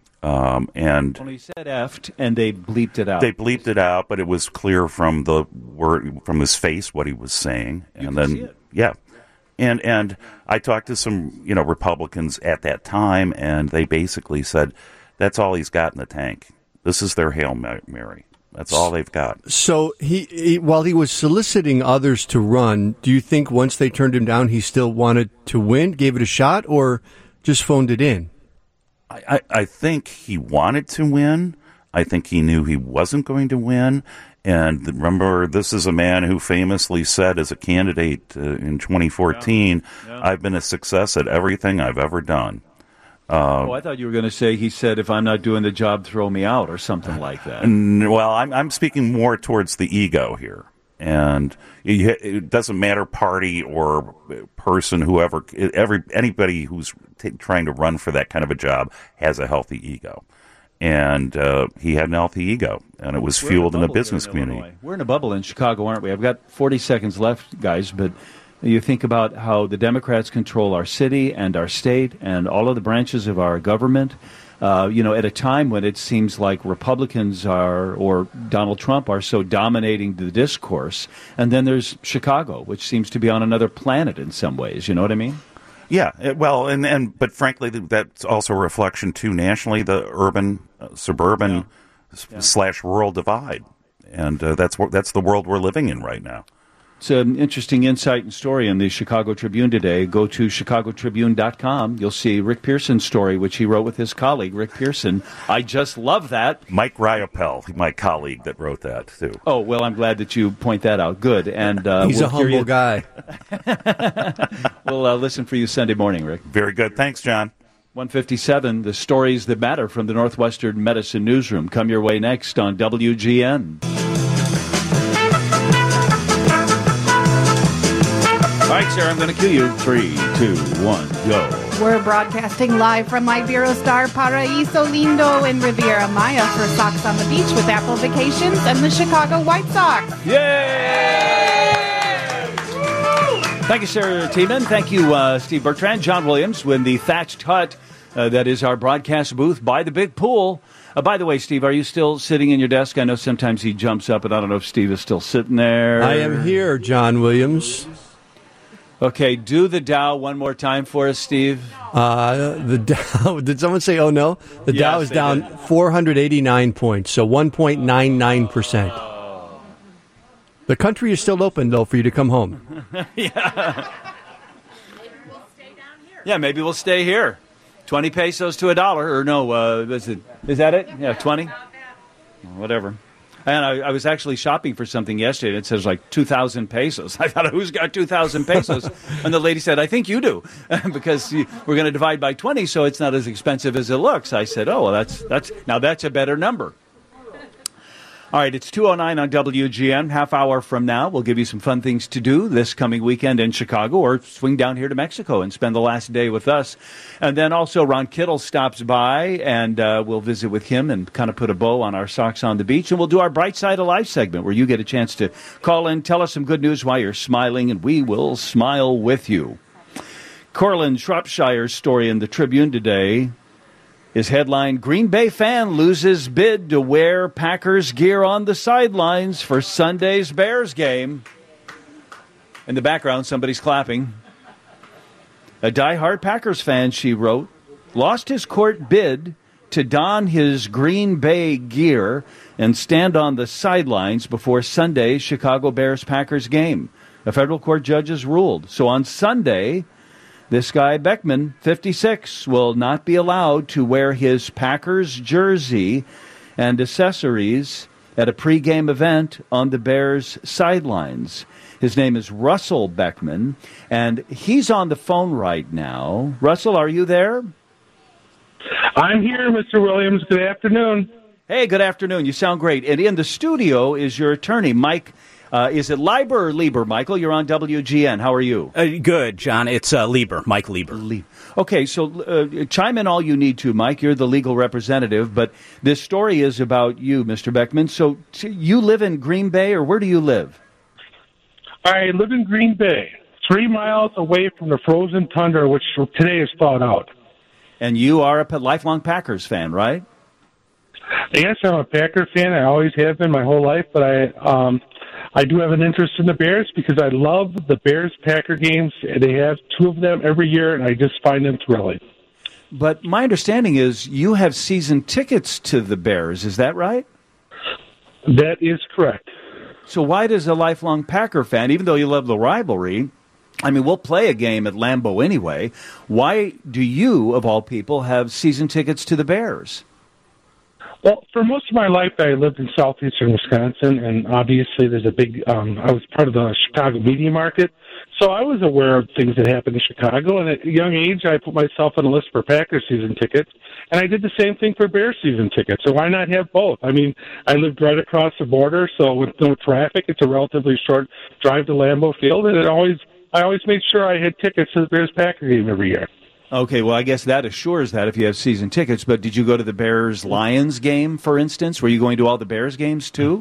And he said effed, and they bleeped it out. They bleeped it out, but it was clear from the word, from his face, what he was saying. You can see it. Yeah. And I talked to some, Republicans at that time, and they basically said, that's all he's got in the tank. This is their Hail Mary. That's all they've got. So he while he was soliciting others to run, do you think once they turned him down, he still wanted to win, gave it a shot, or just phoned it in? I think he wanted to win. I think he knew he wasn't going to win. And remember, this is a man who famously said as a candidate in 2014, I've been a success at everything I've ever done. I thought you were going to say he said, if I'm not doing the job, throw me out or something like that. Well, I'm speaking more towards the ego here. And it doesn't matter party or person, whoever, anybody who's trying to run for that kind of a job has a healthy ego. And he had an healthy ego, and it was fueled in the business community. We're in a bubble in Chicago, aren't we? I've got 40 seconds left, guys, but you think about how the Democrats control our city and our state and all of the branches of our government. At a time when it seems like Republicans or Donald Trump are so dominating the discourse. And then there's Chicago, which seems to be on another planet in some ways. You know what I mean? Yeah. Well, but frankly, that's also a reflection, too, nationally, the urban, suburban / rural divide. And that's the world we're living in right now. It's an interesting insight and story in the Chicago Tribune today. Go to chicagotribune.com. You'll see Rick Pearson's story, which he wrote with his colleague, Rick Pearson. I just love that. Mike Riopel, my colleague, that wrote that, too. Oh, well, I'm glad that you point that out. Good. And he's a humble guy. We'll listen for you Sunday morning, Rick. Very good. Thanks, John. 157, the stories that matter from the Northwestern Medicine Newsroom come your way next on WGN. All right, Sarah, I'm going to cue you. 3, 2, 1, go. We're broadcasting live from Iberostar Paraíso Lindo in Riviera Maya for Sox on the Beach with Apple Vacations and the Chicago White Sox. Yay! Thank you, Sarah Tiemann. Thank you, Steve Bertrand, John Williams, with the thatched hut. That is our broadcast booth by the big pool. By the way, Steve, are you still sitting in your desk? I know sometimes he jumps up, and I don't know if Steve is still sitting there. I am here, John Williams. Okay, do the Dow one more time for us, Steve. The Dow, did someone say, oh no? The Dow is down 489 points, so 1.99%. The country is still open, though, for you to come home. Yeah. Yeah, maybe we'll stay here. 20 pesos to $1, or no, is that it? Yeah, 20? Whatever. And I was actually shopping for something yesterday, and it says like 2,000 pesos. I thought, who's got 2,000 pesos? And the lady said, I think you do, because we're going to divide by 20, so it's not as expensive as it looks. I said, oh, well, that's a better number. All right, it's 2:09 on WGN. Half hour from now, we'll give you some fun things to do this coming weekend in Chicago, or swing down here to Mexico and spend the last day with us. And then also Ron Kittle stops by, and we'll visit with him and kind of put a bow on our Sox on the Beach. And we'll do our Bright Side of Life segment, where you get a chance to call in, tell us some good news while you're smiling, and we will smile with you. Corlin Shropshire's story in the Tribune today is headline, Green Bay fan loses bid to wear Packers gear on the sidelines for Sunday's Bears game. In the background, somebody's clapping. A diehard Packers fan, she wrote, lost his court bid to don his Green Bay gear and stand on the sidelines before Sunday's Chicago Bears-Packers game. A federal court judge has ruled. So on Sunday, this guy, Beckman, 56, will not be allowed to wear his Packers jersey and accessories at a pregame event on the Bears sidelines. His name is Russell Beckman, and he's on the phone right now. Russell, are you there? I'm here, Mr. Williams. Good afternoon. Hey, good afternoon. You sound great. And in the studio is your attorney, Mike. Is it Leiber or Lieber, Michael? You're on WGN. How are you? Good, John. It's Lieber, Mike Lieber. Okay, so chime in all you need to, Mike. You're the legal representative, but this story is about you, Mr. Beckman. So you live in Green Bay, or where do you live? I live in Green Bay, 3 miles away from the frozen tundra, which today is thawed out. And you are a lifelong Packers fan, right? Yes, I'm a Packer fan. I always have been my whole life, but I do have an interest in the Bears because I love the Bears-Packer games. They have 2 of them every year, and I just find them thrilling. But my understanding is you have season tickets to the Bears. Is that right? That is correct. So why does a lifelong Packer fan, even though you love the rivalry, I mean, we'll play a game at Lambeau anyway, why do you, of all people, have season tickets to the Bears? Well, for most of my life, I lived in southeastern Wisconsin, and obviously there's a big, I was part of the Chicago media market, so I was aware of things that happened in Chicago, and at a young age, I put myself on a list for Packers season tickets, and I did the same thing for Bears season tickets, so why not have both? I mean, I lived right across the border, so with no traffic, it's a relatively short drive to Lambeau Field, and I always made sure I had tickets to the Bears-Packer game every year. Okay, well, I guess that assures that if you have season tickets. But did you go to the Bears-Lions game, for instance? Were you going to all the Bears games, too?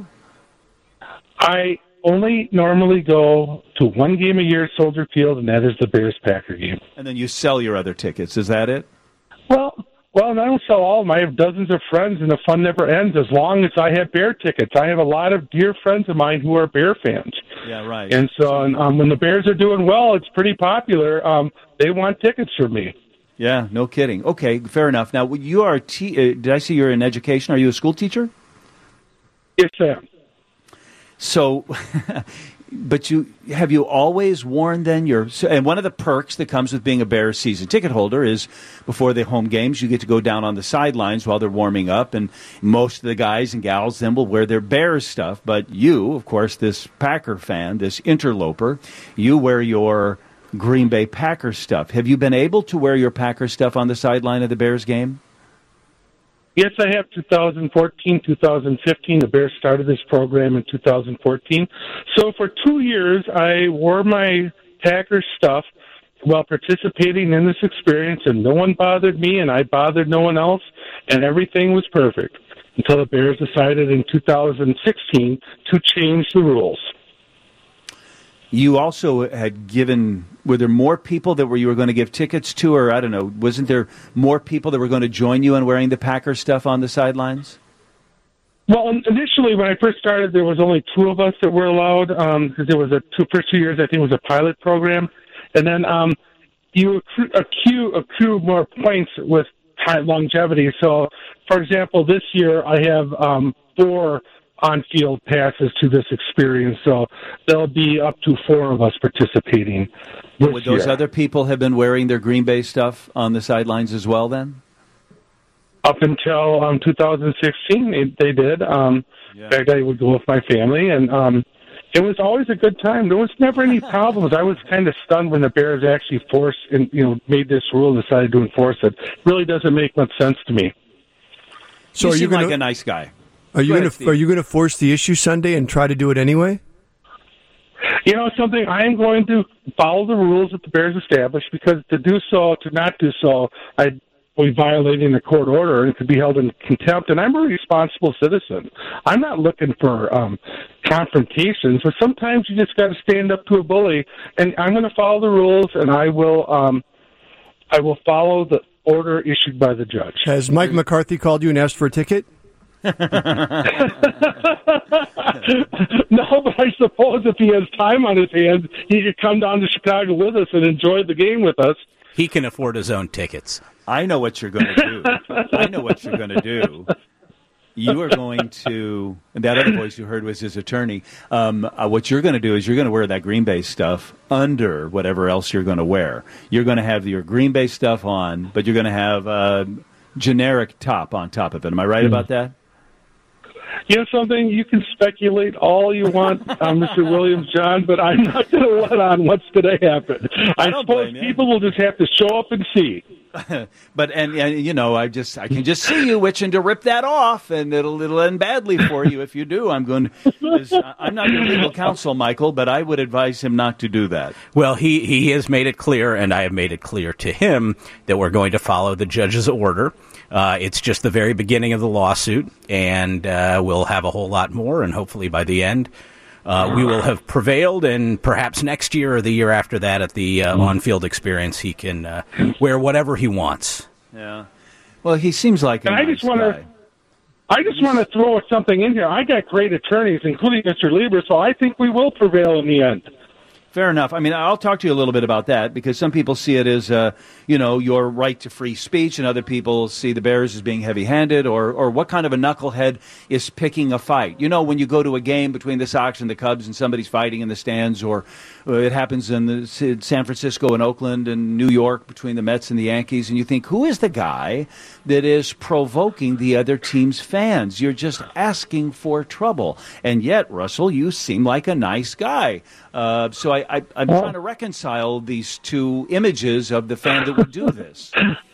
I only normally go to one game a year at Soldier Field, and that is the Bears-Packer game. And then you sell your other tickets. Is that it? Well, I don't sell all of them. I have dozens of friends, and the fun never ends as long as I have Bear tickets. I have a lot of dear friends of mine who are Bear fans. Yeah, right. And so when the Bears are doing well, it's pretty popular. They want tickets from me. Yeah, no kidding. Okay, fair enough. Now, you are did I see you're in education? Are you a school teacher? Yes, sir. So, but have you always worn then and one of the perks that comes with being a Bears season ticket holder is before the home games, you get to go down on the sidelines while they're warming up, and most of the guys and gals then will wear their Bears stuff. But you, of course, this Packer fan, this interloper, you wear your Green Bay Packer stuff. Have you been able to wear your Packer stuff on the sideline of the Bears game? Yes, I have. 2014, 2015. The Bears started this program in 2014. So for 2 years, I wore my Packer stuff while participating in this experience, and no one bothered me, and I bothered no one else, and everything was perfect until the Bears decided in 2016 to change the rules. You also had were there more people that you were going to give tickets to, or I don't know, wasn't there more people that were going to join you in wearing the Packer stuff on the sidelines? Well, initially when I first started, there was only 2 of us that were allowed, because there was first 2 years, I think it was a pilot program. And then you accrue more points with longevity. So, for example, this year I have 4 on-field passes to this experience, so there'll be up to 4 of us participating this Would those year. other people have been wearing their Green Bay stuff on the sidelines as well then? Up until 2016, they did. In fact, I would go with my family, and it was always a good time. There was never any problems. I was kind of stunned when the Bears actually made this rule and decided to enforce it. It really doesn't make much sense to me. So you seem like a nice guy. Are you going to force the issue Sunday and try to do it anyway? You know something? I am going to follow the rules that the Bears established, because to not do so, I'd be violating the court order and could be held in contempt. And I'm a responsible citizen. I'm not looking for confrontations, but sometimes you just got to stand up to a bully. And I'm going to follow the rules, and I will follow the order issued by the judge. Has Mike McCarthy called you and asked for a ticket? No, but I suppose if he has time on his hands, he could come down to Chicago with us and enjoy the game with us. He can afford his own tickets. I know what you're going to do. You are going to, and that other voice you heard was his attorney. What you're going to do is you're going to wear that Green Bay stuff under whatever else you're going to wear. You're going to have your Green Bay stuff on, but you're going to have a generic top on top of it. Am I right about that? You know something? You can speculate all you want, Mr. Williams, John, but I'm not going to let on what's going to happen. I suppose people will just have to show up and see. But you know, I can just see you itching to rip that off, and it'll end badly for you if you do. I'm not your legal counsel, Michael, but I would advise him not to do that. Well, he has made it clear, and I have made it clear to him, that we're going to follow the judge's order. It's just the very beginning of the lawsuit, and we'll have a whole lot more, and hopefully by the end, we will have prevailed, and perhaps next year or the year after that at the on-field experience, he can wear whatever he wants. Yeah. Well, he seems like a nice guy. I just want to throw something in here. I got great attorneys, including Mr. Lieber, so I think we will prevail in the end. Fair enough. I mean, I'll talk to you a little bit about that, because some people see it as, your right to free speech, and other people see the Bears as being heavy-handed, or what kind of a knucklehead is picking a fight. You know, when you go to a game between the Sox and the Cubs and somebody's fighting in the stands, or it happens in San Francisco and Oakland and New York between the Mets and the Yankees, and you think, who is the guy that is provoking the other team's fans? You're just asking for trouble. And yet, Russell, you seem like a nice guy. So I'm trying to reconcile these two images of the fan that would do this.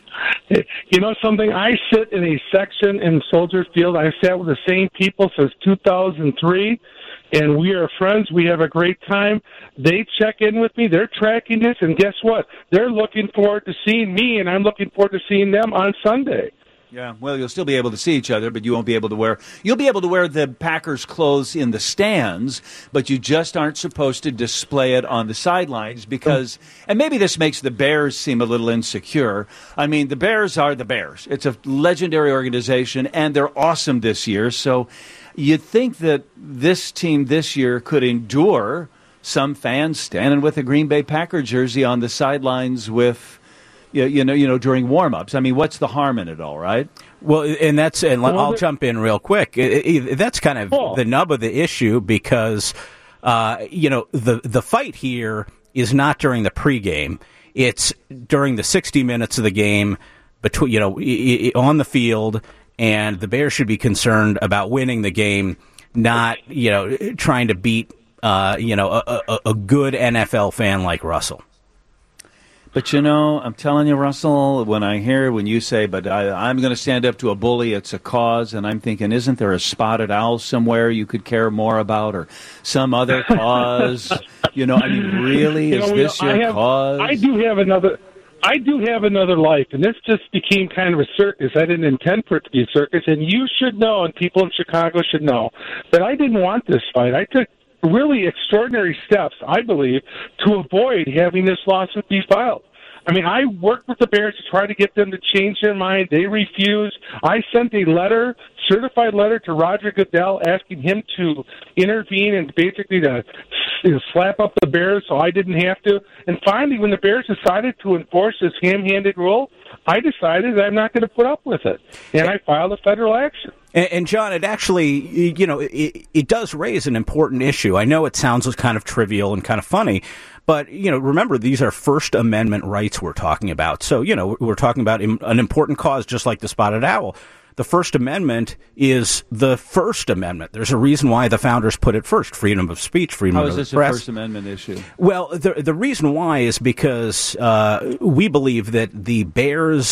You know something? I sit in a section in Soldier Field. I've sat with the same people since 2003, and we are friends. We have a great time. They check in with me. They're tracking this, and guess what? They're looking forward to seeing me, and I'm looking forward to seeing them on Sunday. Yeah, well, you'll still be able to see each other, but you won't be able to wear. You'll be able to wear the Packers' clothes in the stands, but you just aren't supposed to display it on the sidelines because, and maybe this makes the Bears seem a little insecure. I mean, the Bears are the Bears. It's a legendary organization, and they're awesome this year. So you'd think that this team this year could endure some fans standing with a Green Bay Packer jersey on the sidelines with. During warm-ups. I mean, what's the harm in it all, right? Well, I'll jump in real quick. That's kind of the nub of the issue because, the fight here is not during the pregame. It's during the 60 minutes of the game between, on the field, and the Bears should be concerned about winning the game, not, trying to beat, a good NFL fan like Russell. But, I'm telling you, Russell, when you say, but I'm going to stand up to a bully, it's a cause, and I'm thinking, isn't there a spotted owl somewhere you could care more about or some other cause? Really? Is this your cause? I do have another life, and this just became kind of a circus. I didn't intend for it to be a circus, and you should know, and people in Chicago should know, that I didn't want this fight. I took really extraordinary steps, I believe, to avoid having this lawsuit be filed. I mean, I worked with the Bears to try to get them to change their mind. They refused. I sent a certified letter to Roger Goodell asking him to intervene and basically to slap up the Bears so I didn't have to. And finally, when the Bears decided to enforce this ham-handed rule, I decided I'm not going to put up with it. And I filed a federal action. And John, it actually, it does raise an important issue. I know it sounds kind of trivial and kind of funny, but, remember, these are First Amendment rights we're talking about. So, we're talking about an important cause just like the Spotted Owl. The First Amendment is the First Amendment. There's a reason why the founders put it first: freedom of speech, freedom of the press. How is this a First Amendment issue? Well, the reason why is because we believe that the Bears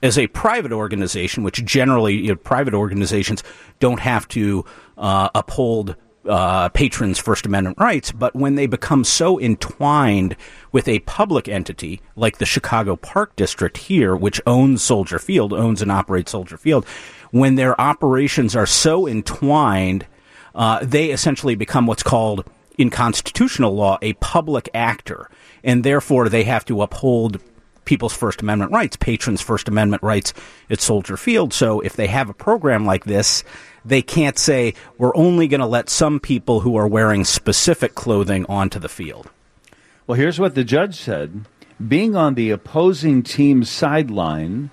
as a private organization, which generally private organizations don't have to uphold patrons' First Amendment rights, but when they become so entwined with a public entity like the Chicago Park District here, which owns Soldier Field, owns and operates Soldier Field, when their operations are so entwined, they essentially become what's called, in constitutional law, a public actor, and therefore they have to uphold people's First Amendment rights, patrons' First Amendment rights at Soldier Field. So if they have a program like this, they can't say, we're only going to let some people who are wearing specific clothing onto the field. Well, here's what the judge said. Being on the opposing team's sideline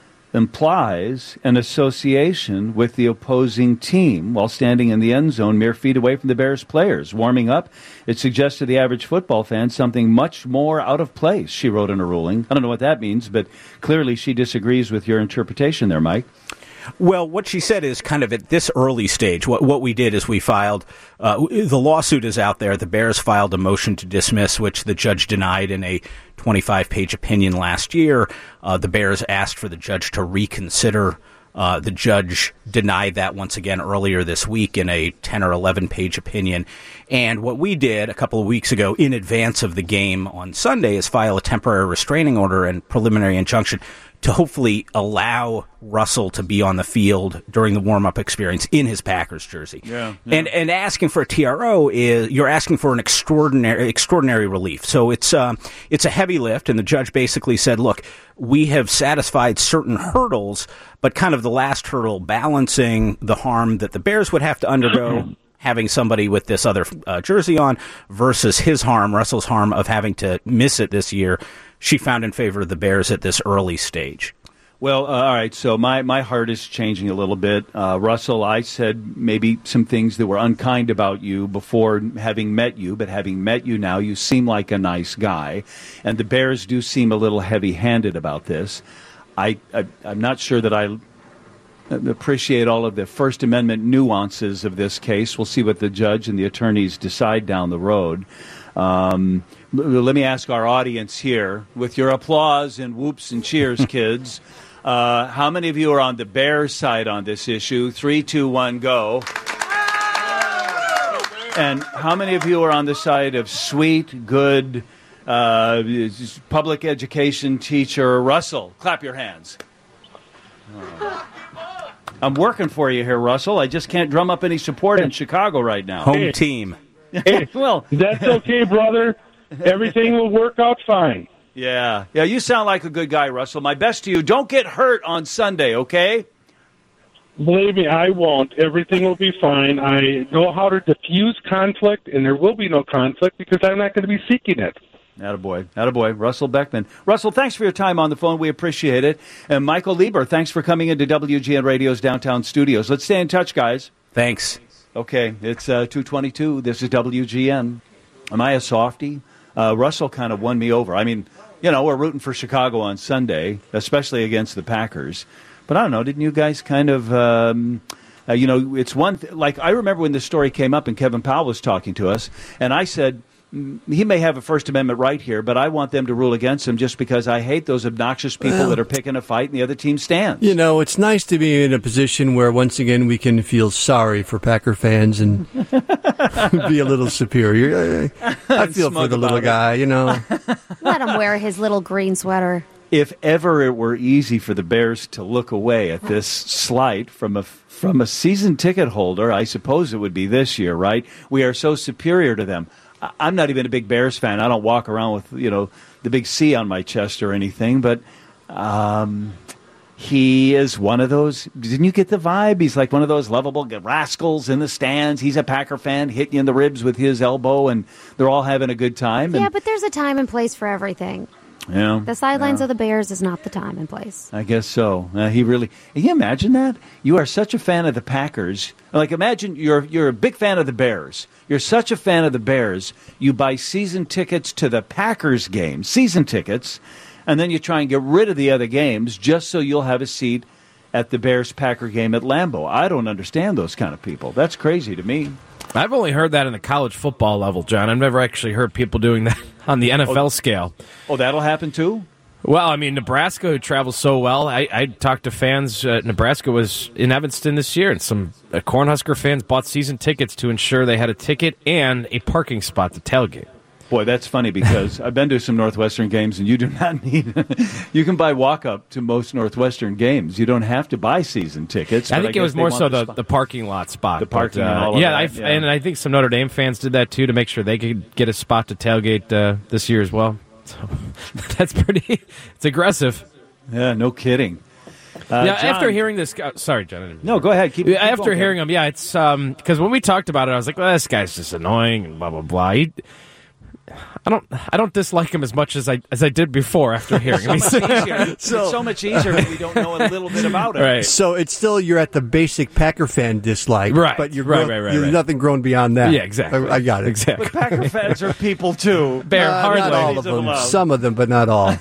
implies an association with the opposing team while standing in the end zone mere feet away from the Bears players. Warming up, it suggests to the average football fan something much more out of place, she wrote in a ruling. I don't know what that means, but clearly she disagrees with your interpretation there, Mike. Well, what she said is kind of at this early stage, what we did is we filed, the lawsuit is out there. The Bears filed a motion to dismiss, which the judge denied in a 25-page opinion last year. The Bears asked for the judge to reconsider. The judge denied that once again earlier this week in a 10 or 11-page opinion. And what we did a couple of weeks ago in advance of the game on Sunday is file a temporary restraining order and preliminary injunction to hopefully allow Russell to be on the field during the warm-up experience in his Packers jersey. Yeah. And asking for a TRO is you're asking for an extraordinary relief. So it's a heavy lift, and the judge basically said, look, we have satisfied certain hurdles, but kind of the last hurdle, balancing the harm that the Bears would have to undergo having somebody with this other jersey on versus his harm, Russell's harm of having to miss it this year, she found in favor of the Bears at this early stage. Well, all right, so my heart is changing a little bit. Russell, I said maybe some things that were unkind about you before having met you, but having met you now, you seem like a nice guy. And the Bears do seem a little heavy-handed about this. I'm not sure that I appreciate all of the First Amendment nuances of this case. We'll see what the judge and the attorneys decide down the road. Let me ask our audience here, with your applause and whoops and cheers, kids, how many of you are on the Bears side on this issue? 3, 2, 1, go. And how many of you are on the side of sweet, good, public education teacher Russell? Clap your hands. I'm working for you here, Russell. I just can't drum up any support in Chicago right now. Home team. Hey, well, that's okay, brother. Everything will work out fine. Yeah, you sound like a good guy, Russell. My best to you. Don't get hurt on Sunday, okay? Believe me, I won't. Everything will be fine. I know how to diffuse conflict, and there will be no conflict because I'm not going to be seeking it. Attaboy. Russell Beckman. Russell, thanks for your time on the phone. We appreciate it. And Michael Lieber, thanks for coming into WGN Radio's downtown studios. Let's stay in touch, guys. Thanks. Okay, it's 2:22. This is WGN. Am I a softie? Russell kind of won me over. I mean, we're rooting for Chicago on Sunday, especially against the Packers. But I don't know, didn't you guys kind of, it's one like I remember when this story came up and Kevin Powell was talking to us, and I said, he may have a First Amendment right here, but I want them to rule against him just because I hate those obnoxious people that are picking a fight and the other team stands. It's nice to be in a position where, once again, we can feel sorry for Packer fans and be a little superior. I feel for the little guy, Let him wear his little green sweater. If ever it were easy for the Bears to look away at this slight from a season ticket holder, I suppose it would be this year, right? We are so superior to them. I'm not even a big Bears fan. I don't walk around with, the big C on my chest or anything, but he is one of those. Didn't you get the vibe? He's like one of those lovable rascals in the stands. He's a Packer fan, hitting you in the ribs with his elbow, and they're all having a good time. Yeah, but there's a time and place for everything. Yeah, the sidelines of the Bears is not the time and place. I guess so. Can you imagine that? You are such a fan of the Packers. Like, imagine you're a big fan of the Bears. You're such a fan of the Bears, you buy season tickets to the Packers game, season tickets, and then you try and get rid of the other games just so you'll have a seat at the Bears-Packer game at Lambeau. I don't understand those kind of people. That's crazy to me. I've only heard that in the college football level, John. I've never actually heard people doing that on the NFL scale. Oh, that'll happen too? Well, I mean, Nebraska travels so well. I talked to fans. Nebraska was in Evanston this year, and some Cornhusker fans bought season tickets to ensure they had a ticket and a parking spot to tailgate. Boy, that's funny because I've been to some Northwestern games, and you do not need. You can buy walk-up to most Northwestern games. You don't have to buy season tickets. I think it was more so the parking lot spot. The parking and all of that. And I think some Notre Dame fans did that too to make sure they could get a spot to tailgate this year as well. So that's it's aggressive. Yeah, no kidding. John, after hearing this, sorry, John. No, go ahead. Keep after going, hearing him, it's because when we talked about it, I was like, well, this guy's just annoying and blah blah blah. I don't dislike him as much as I did before after hearing him. It's so much easier when we don't know a little bit about him. Right. So it's still you're at the basic Packer fan dislike, right? But you're right. nothing grown beyond that. Yeah, exactly. I got it. Exactly. But Packer fans are people too. Not all of them. Some of them, but not all.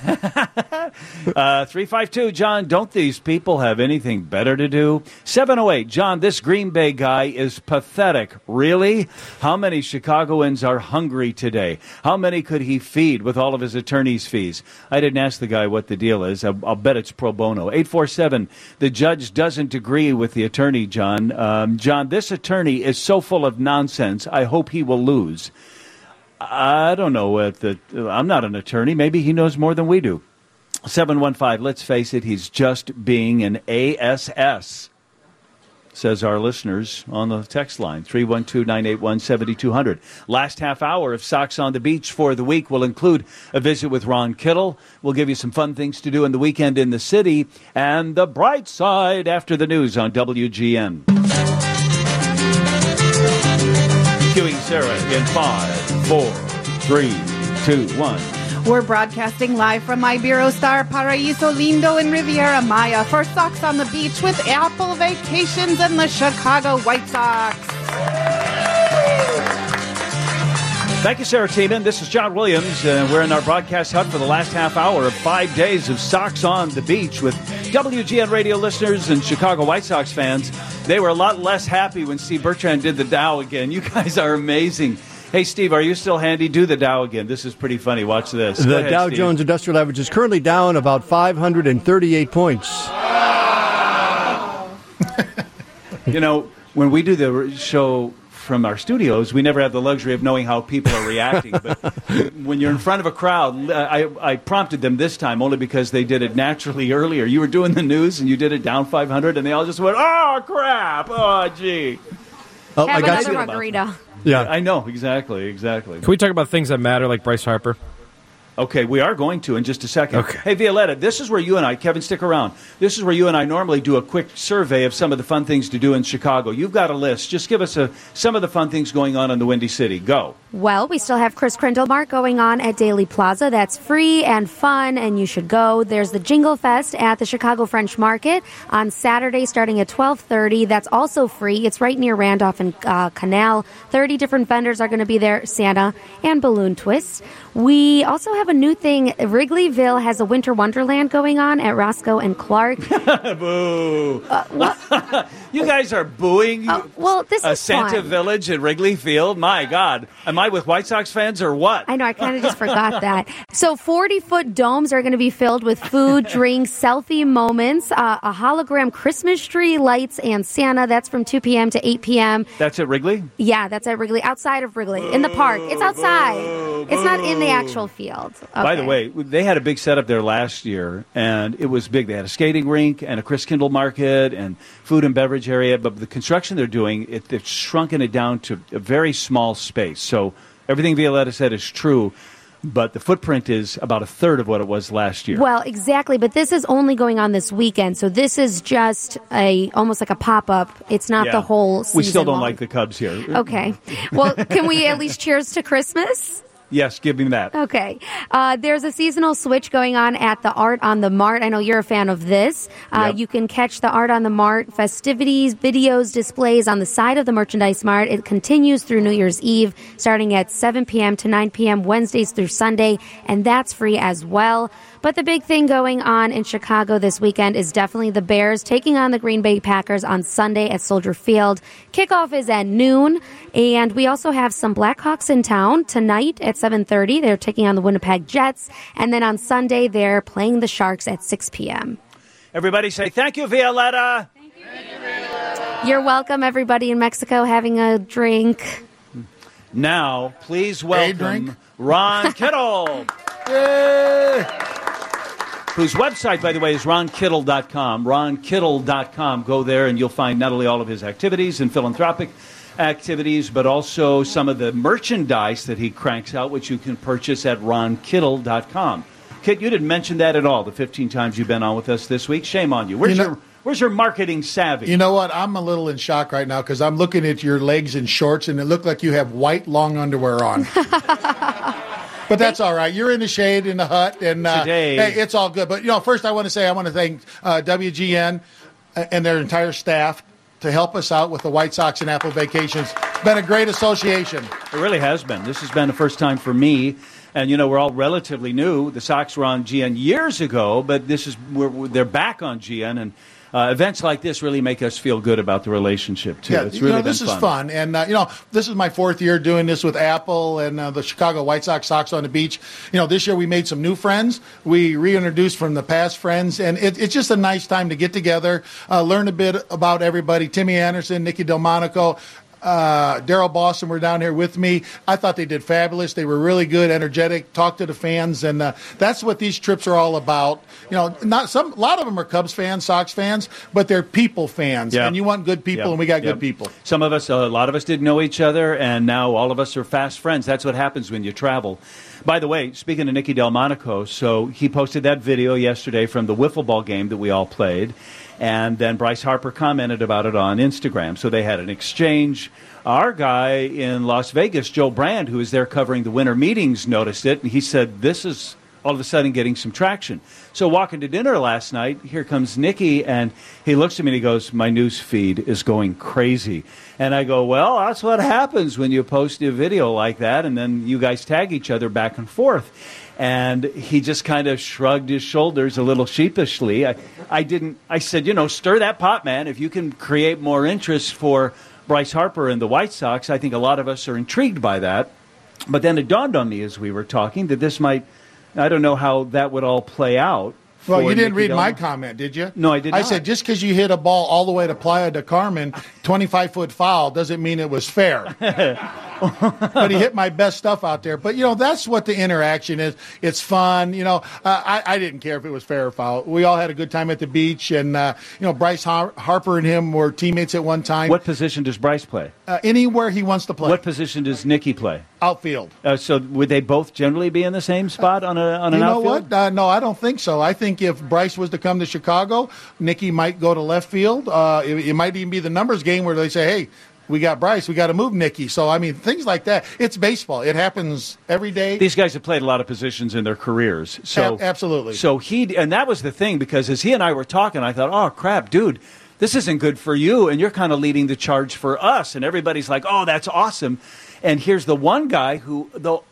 352, John, don't these people have anything better to do? 708, John, this Green Bay guy is pathetic. Really? How many Chicagoans are hungry today? How many could he feed with all of his attorney's fees? I didn't ask the guy what the deal is. I'll bet it's pro bono. 847, the judge doesn't agree with the attorney, John. John, this attorney is so full of nonsense. I hope he will lose. I don't know I'm not an attorney. Maybe he knows more than we do. 715, let's face it, he's just being an ASS, says our listeners on the text line, 312-981-7200. Last half hour of Sox on the Beach for the week will include a visit with Ron Kittle. We'll give you some fun things to do in the weekend in the city, and the bright side after the news on WGN. Queuing Sarah in 5, 4, 3, 2, 1. We're broadcasting live from Iberostar Paraíso Lindo in Riviera Maya for Sox on the Beach with Apple Vacations and the Chicago White Sox. Thank you, Sarah Tiemann. This is John Williams. We're in our broadcast hut for the last half hour of 5 days of Sox on the Beach with WGN radio listeners and Chicago White Sox fans. They were a lot less happy when Steve Bertrand did the Dow again. You guys are amazing. Hey, Steve, are you still handy? Do the Dow again. This is pretty funny. Watch this. The Dow Jones Industrial Average is currently down about 538 points. You know, when we do the show from our studios, we never have the luxury of knowing how people are reacting. But when you're in front of a crowd, I prompted them this time only because they did it naturally earlier. You were doing the news, and you did it down 500, and they all just went, oh, crap. Oh, gee. Oh, have another margarita. Yeah, I know. Exactly. Can we talk about things that matter, like Bryce Harper? Okay, we are going to in just a second. Okay. Hey, Violetta, this is where you and I, Kevin, stick around. This is where you and I normally do a quick survey of some of the fun things to do in Chicago. You've got a list. Just give us some of the fun things going on in the Windy City. Go. Well, we still have Chris Crindle Mart going on at Daily Plaza. That's free and fun, and you should go. There's the Jingle Fest at the Chicago French Market on Saturday starting at 12:30. That's also free. It's right near Randolph and Canal. 30 different vendors are going to be there, Santa and balloon twists. We also have a new thing. Wrigleyville has a Winter Wonderland going on at Roscoe and Clark. Boo. You guys are booing well, this is Santa fun. Village at Wrigley Field? My God. Am I with White Sox fans or what? I know, I kind of just forgot that. So 40-foot domes are going to be filled with food, drinks, selfie moments, a hologram Christmas tree, lights, and Santa. That's from 2 p.m. to 8 p.m. That's at Wrigley? Yeah, that's at Wrigley, outside of Wrigley, in the park. It's outside. It's not in the actual field. Okay. By the way, they had a big setup there last year, and it was big. They had a skating rink and a Chris Kindle Market and food and beverage area, but the construction they're doing, they've shrunken it down to a very small space. So everything Violetta said is true, but the footprint is about a third of what it was last year. Well, exactly, but this is only going on this weekend, so this is just almost like a pop-up. It's not the whole season We still don't long. like the Cubs here. Okay. Well, can we at least cheers to Christmas? Yes, give me that. Okay. There's a seasonal switch going on at the Art on the Mart. I know you're a fan of this. Yep. You can catch the Art on the Mart festivities, videos, displays on the side of the Merchandise Mart. It continues through New Year's Eve, starting at 7 p.m. to 9 p.m. Wednesdays through Sunday, and that's free as well. But the big thing going on in Chicago this weekend is definitely the Bears taking on the Green Bay Packers on Sunday at Soldier Field. Kickoff is at noon, and we also have some Blackhawks in town tonight at 7:30. They're taking on the Winnipeg Jets. And then on Sunday, they're playing the Sharks at 6 p.m. Everybody say thank you, Violetta. You're welcome, everybody in Mexico having a drink. Now, please welcome Ron Kittle. Yay! Whose website, by the way, is ronkittle.com. ronkittle.com. Go there and you'll find not only all of his activities and philanthropic activities, but also some of the merchandise that he cranks out, which you can purchase at ronkittle.com. Kit, you didn't mention that at all the 15 times you've been on with us this week. Shame on you. Where's your marketing savvy? You know what? I'm a little in shock right now because I'm looking at your legs in shorts, and it looked like you have white long underwear on. But that's all right. You're in the shade in the hut, and hey, it's all good. But, first I want to thank WGN and their entire staff to help us out with the White Sox and Apple Vacations. It's been a great association. It really has been. This has been the first time for me. And, we're all relatively new. The Sox were on GN years ago, but they're back on GN, and events like this really make us feel good about the relationship, too. Yeah, it's really this is fun. And, this is my fourth year doing this with Apple and the Chicago White Sox, Sox on the Beach. This year we made some new friends. We reintroduced from the past friends. And it's just a nice time to get together, learn a bit about everybody. Timmy Anderson, Nicky Delmonico, Daryl Boston were down here with me. I thought they did fabulous. They were really good, energetic, talked to the fans, and that's what these trips are all about. A lot of them are Cubs fans, Sox fans, but they're people fans, and you want good people, and we got good people. A lot of us didn't know each other, and now all of us are fast friends. That's what happens when you travel. By the way, speaking of Nicky Delmonico, so he posted that video yesterday from the wiffle ball game that we all played. And then Bryce Harper commented about it on Instagram. So they had an exchange. Our guy in Las Vegas, Joe Brand, who is there covering the winter meetings, noticed it. And he said, this is all of a sudden getting some traction. So walking to dinner last night, here comes Nicky, and he looks at me and he goes, my news feed is going crazy. And I go, well, that's what happens when you post a video like that, and then you guys tag each other back and forth. And he just kind of shrugged his shoulders a little sheepishly. I said, stir that pot, man. If you can create more interest for Bryce Harper and the White Sox, I think a lot of us are intrigued by that. But then it dawned on me as we were talking that this might, I don't know how that would all play out. Well, you didn't read my comment, did you? No, I did not. I said, just because you hit a ball all the way to Playa del Carmen, 25-foot foul, doesn't mean it was fair. But he hit my best stuff out there. But, that's what the interaction is. It's fun. I didn't care if it was fair or foul. We all had a good time at the beach. And, Bryce Harper and him were teammates at one time. What position does Bryce play? Anywhere he wants to play. What position does Nicky play? Outfield. So would they both generally be in the same spot on an outfield? What? No, I don't think so. I think if Bryce was to come to Chicago, Nicky might go to left field. It might even be the numbers game where they say, hey, we got Bryce, we got to move Nicky. So, things like that. It's baseball. It happens every day. These guys have played a lot of positions in their careers. So absolutely. So and that was the thing, because as he and I were talking, I thought, oh, crap, dude, this isn't good for you, and you're kind of leading the charge for us. And everybody's like, oh, that's awesome. And here's the one guy who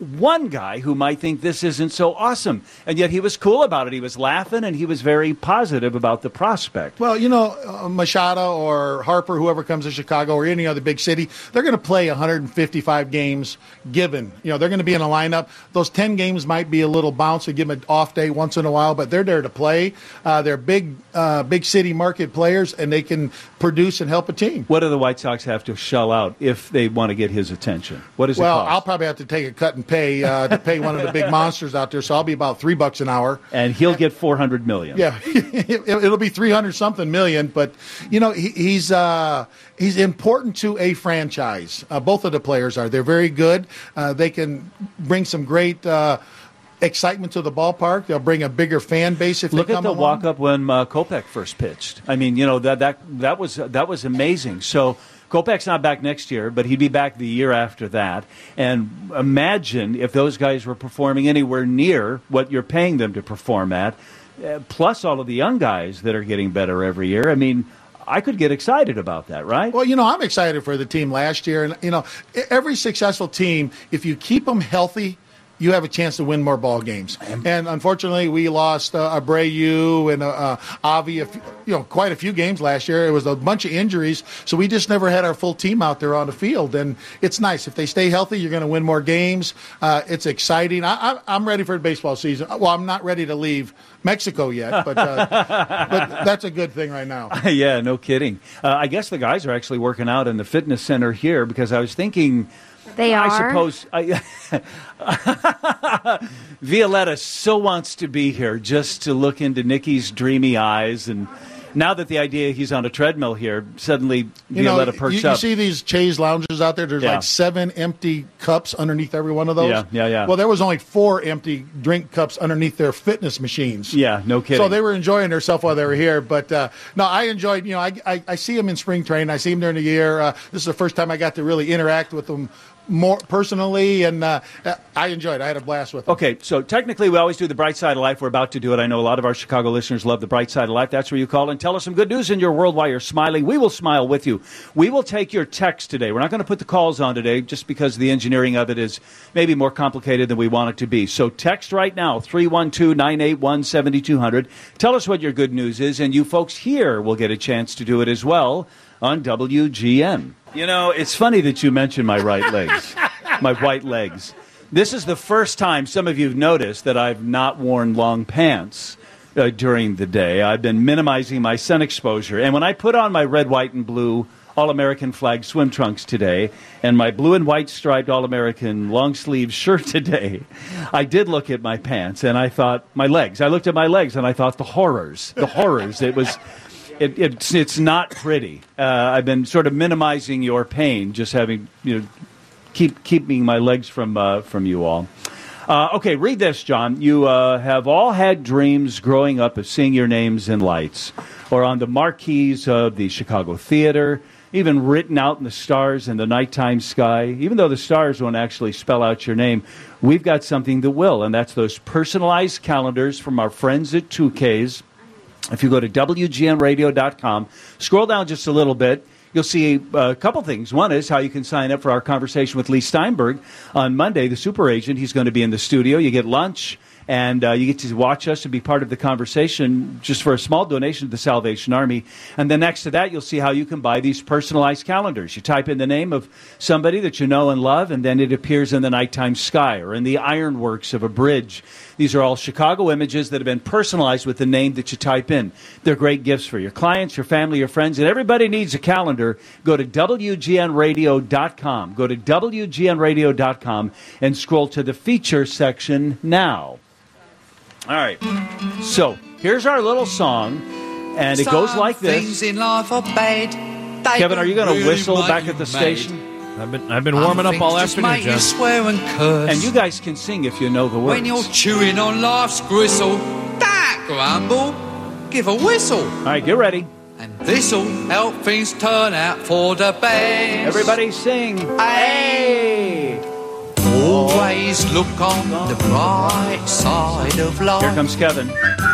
might think this isn't so awesome. And yet he was cool about it. He was laughing, and he was very positive about the prospect. Well, Machado or Harper, whoever comes to Chicago or any other big city, they're going to play 155 games given. They're going to be in a lineup. Those 10 games might be a little bounce and give them an off day once in a while, but they're there to play. They're big city market players, and they can produce and help a team. What do the White Sox have to shell out if they want to get his attention? What does it cost? I'll probably have to take a cut and pay to pay one of the big monsters out there, so I'll be about $3 an hour. And he'll get $400 million. Yeah, it'll be 300-something million. But he's important to a franchise. Both of the players are. They're very good. They can bring some great excitement to the ballpark. They'll bring a bigger fan base if Look they at come the along. walk-up when Kopech first pitched. That was amazing. So Kopech's not back next year, but he'd be back the year after that. And imagine if those guys were performing anywhere near what you're paying them to perform at, plus all of the young guys that are getting better every year. I could get excited about that, right? Well, I'm excited for the team last year. And, every successful team, if you keep them healthy, you have a chance to win more ball games. And unfortunately, we lost Abreu and Avi, quite a few games last year. It was a bunch of injuries, so we just never had our full team out there on the field. And it's nice. If they stay healthy, you're going to win more games. It's exciting. I'm ready for the baseball season. Well, I'm not ready to leave Mexico yet, but that's a good thing right now. Yeah, no kidding. I guess the guys are actually working out in the fitness center here because I was thinking... They are? I suppose... Violetta so wants to be here just to look into Nikki's dreamy eyes, and now that the idea he's on a treadmill here, suddenly Violetta perks up. You see these chaise lounges out there? There's like 7 empty cups underneath every one of those. Yeah. Well, there was only 4 empty drink cups underneath their fitness machines. Yeah, no kidding. So they were enjoying themselves while they were here. But, no, I enjoyed, I see them in spring training. I see them during the year. This is the first time I got to really interact with them more personally, and I enjoyed it. I had a blast with it. Okay, so technically we always do the bright side of life. We're about to do it. I know a lot of our Chicago listeners love the bright side of life. That's where you call and tell us some good news in your world while you're smiling. We will smile with you. We will take your text today. We're not going to put the calls on today just because the engineering of it is maybe more complicated than we want it to be. So text right now, 312-981-7200. Tell us what your good news is, and you folks here will get a chance to do it as well on WGN. It's funny that you mentioned my right legs, my white legs. This is the first time some of you have noticed that I've not worn long pants during the day. I've been minimizing my sun exposure. And when I put on my red, white, and blue All-American flag swim trunks today and my blue and white striped All-American long-sleeve shirt today, I did look at my pants and I thought, my legs. I looked at my legs and I thought, the horrors. It was... It's not pretty. I've been sort of minimizing your pain, just having keeping my legs from you all. Okay, read this, John. You have all had dreams growing up of seeing your names in lights, or on the marquees of the Chicago Theater, even written out in the stars in the nighttime sky. Even though the stars won't actually spell out your name, we've got something that will, and that's those personalized calendars from our friends at 2Ks. If you go to WGNradio.com, scroll down just a little bit, you'll see a couple things. One is how you can sign up for our conversation with Lee Steinberg on Monday, the super agent. He's going to be in the studio. You get lunch, and you get to watch us and be part of the conversation just for a small donation to the Salvation Army. And then next to that, you'll see how you can buy these personalized calendars. You type in the name of somebody that you know and love, and then it appears in the nighttime sky or in the ironworks of a bridge. These are all Chicago images that have been personalized with the name that you type in. They're great gifts for your clients, your family, your friends, and everybody needs a calendar. Go to WGNradio.com. Go to WGNradio.com and scroll to the feature section now. All right. So here's our little song, and it goes like this. Kevin, are you going to whistle back at the station? I've been warming up all afternoon, John. And you guys can sing if you know the words. When you're chewing on life's gristle, that grumble, give a whistle. All right, get ready. And this'll help things turn out for the best. Everybody sing. Hey! Always look on the bright side of life. Here comes Kevin.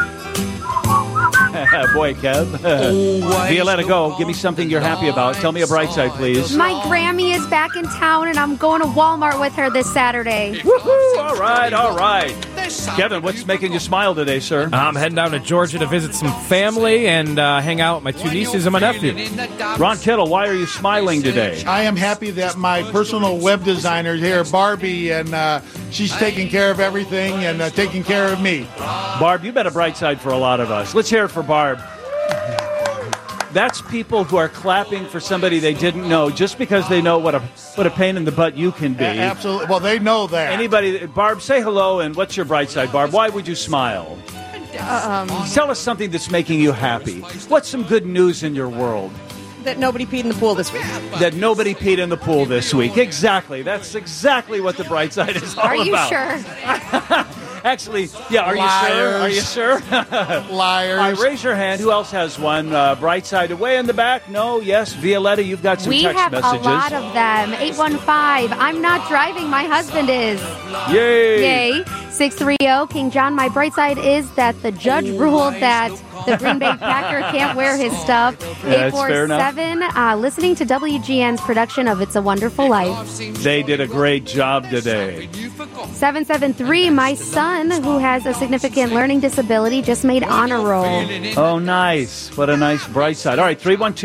Boy, Kev. Violetta, go. Give me something you're happy about. Tell me a bright side, please. My Grammy is back in town, and I'm going to Walmart with her this Saturday. Woohoo! All right. Kevin, what's making you smile today, sir? I'm heading down to Georgia to visit some family and hang out with my 2 nieces and my nephew. Ron Kittle, why are you smiling today? I am happy that my personal web designer here, Barbie, and she's taking care of everything and taking care of me. Barb, you've been a bright side for a lot of us. Let's hear it for Barb. That's people who are clapping for somebody they didn't know just because they know what a pain in the butt you can be. Absolutely. Well, they know that. Barb, say hello, and what's your bright side, Barb? Why would you smile? Tell us something that's making you happy. What's some good news in your world? That nobody peed in the pool this week. That nobody peed in the pool this week. Exactly. That's exactly what the bright side is all about. Are you sure? Actually, yeah, are you sure? Liars. All right, raise your hand. Who else has one? Bright side away in the back? No? Yes? Violetta, you've got some text messages. We have a lot of them. 815, I'm not driving, my husband is. Yay! 630, King John, my bright side is that the judge ruled that The Green Bay Packer can't wear his stuff. Yeah, that's fair enough. 847, listening to WGN's production of It's a Wonderful Life. They did a great job today. 773, my son, who has a significant learning disability, just made honor roll. Oh, nice. What a nice bright side. All right,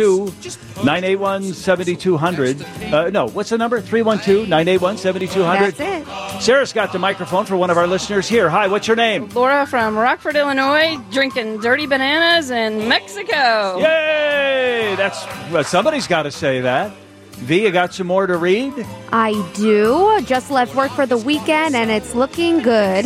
312-981-7200. No, what's the number? 312-981-7200. That's it. Sarah's got the microphone for one of our listeners here. Hi, what's your name? Laura from Rockford, Illinois, drinking dirty bananas in Mexico. Yay! Well, somebody's got to say that. V, you got some more to read? I do. Just left work for the weekend, and it's looking good.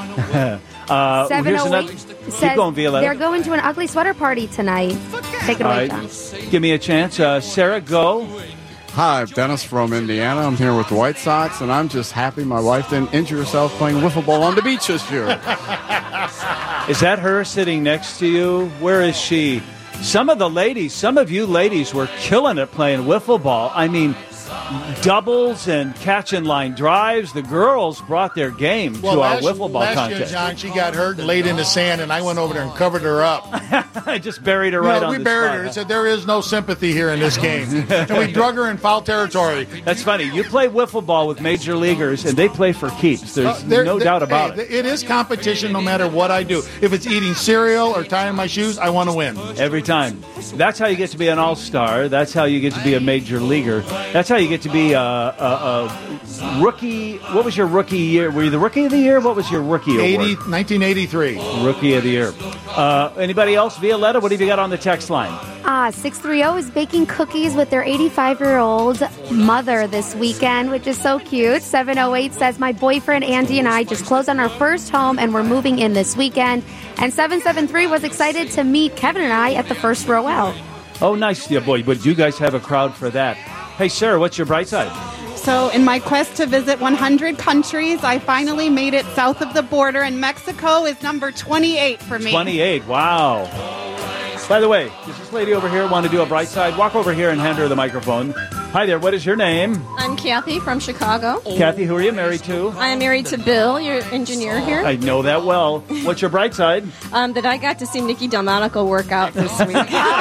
708 Keep says going, Violetta. they're going to an ugly sweater party tonight. Take it away, John. Give me a chance. Sarah, go. Hi, I'm Dennis from Indiana. I'm here with the White Sox, and I'm just happy my wife didn't injure herself playing wiffle ball on the beach this year. Is that her sitting next to you? Where is she? Some of you ladies were killing it playing wiffle ball. I mean, doubles and catch and line drives. The girls brought their game to our wiffle ball last contest. year, John, she got hurt and laid in the sand, and I went over there and covered her up. I just buried her right on the we buried spot. her. I said, there is no sympathy here in this game. And we drug her in foul territory. That's funny. You play wiffle ball with major leaguers, and they play for keeps. There's no doubt about it. It is competition no matter what I do. If it's eating cereal or tying my shoes, I want to win. Every time. That's how you get to be an all-star. That's how you get to be a major leaguer. That's how you get to be a rookie. What was your rookie year? Were you the rookie of the year? What was your rookie award? 1983. Rookie of the year. Anybody else? Violetta, what have you got on the text line? 630 is baking cookies with their 85-year-old mother this weekend, which is so cute. 708 says, my boyfriend Andy and I just closed on our first home, and we're moving in this weekend. And 773 was excited to meet Kevin and I at the first row out. Oh, nice. Yeah, boy, but you guys have a crowd for that. Hey, Sarah, what's your bright side? So in my quest to visit 100 countries, I finally made it south of the border, and Mexico is number 28 for me. 28, wow. By the way, does this lady over here want to do a bright side? Walk over here and hand her the microphone. Hi there, what is your name? I'm Kathy from Chicago. Kathy, who are you married to? I am married to Bill, your engineer here. I know that well. What's your bright side? That I got to see Nikki Delmonico work out this week.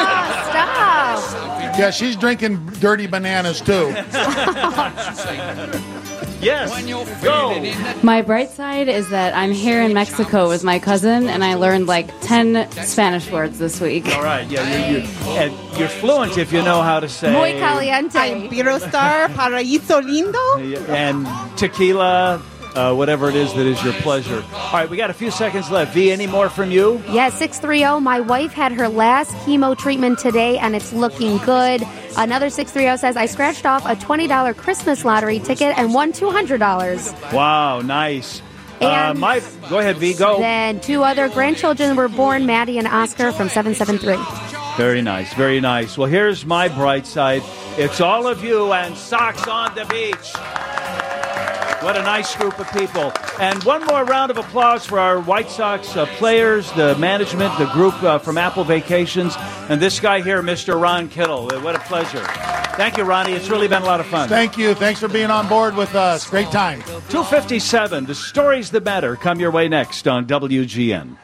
Stop! Yeah, she's drinking dirty bananas, too. Yes, go! My bright side is that I'm here in Mexico with my cousin, and I learned like 10 Spanish words this week. All right, yeah, and you're fluent if you know how to say... Muy caliente. Pirostar, Paraíso Lindo. And tequila... whatever it is that is your pleasure. All right, we got a few seconds left. V, any more from you? Yes, 630. My wife had her last chemo treatment today, and it's looking good. Another 630 says, I scratched off a $20 Christmas lottery ticket and won $200. Wow, nice. And go ahead, V, go. Then 2 other grandchildren were born, Maddie and Oscar from 773. Very nice, very nice. Well, here's my bright side. It's all of you and Sox on the Beach. What a nice group of people. And one more round of applause for our White Sox players, the management, the group from Apple Vacations, and this guy here, Mr. Ron Kittle. What a pleasure. Thank you, Ronnie. It's really been a lot of fun. Thank you. Thanks for being on board with us. Great time. 2:57. The stories that matter come your way next on WGN.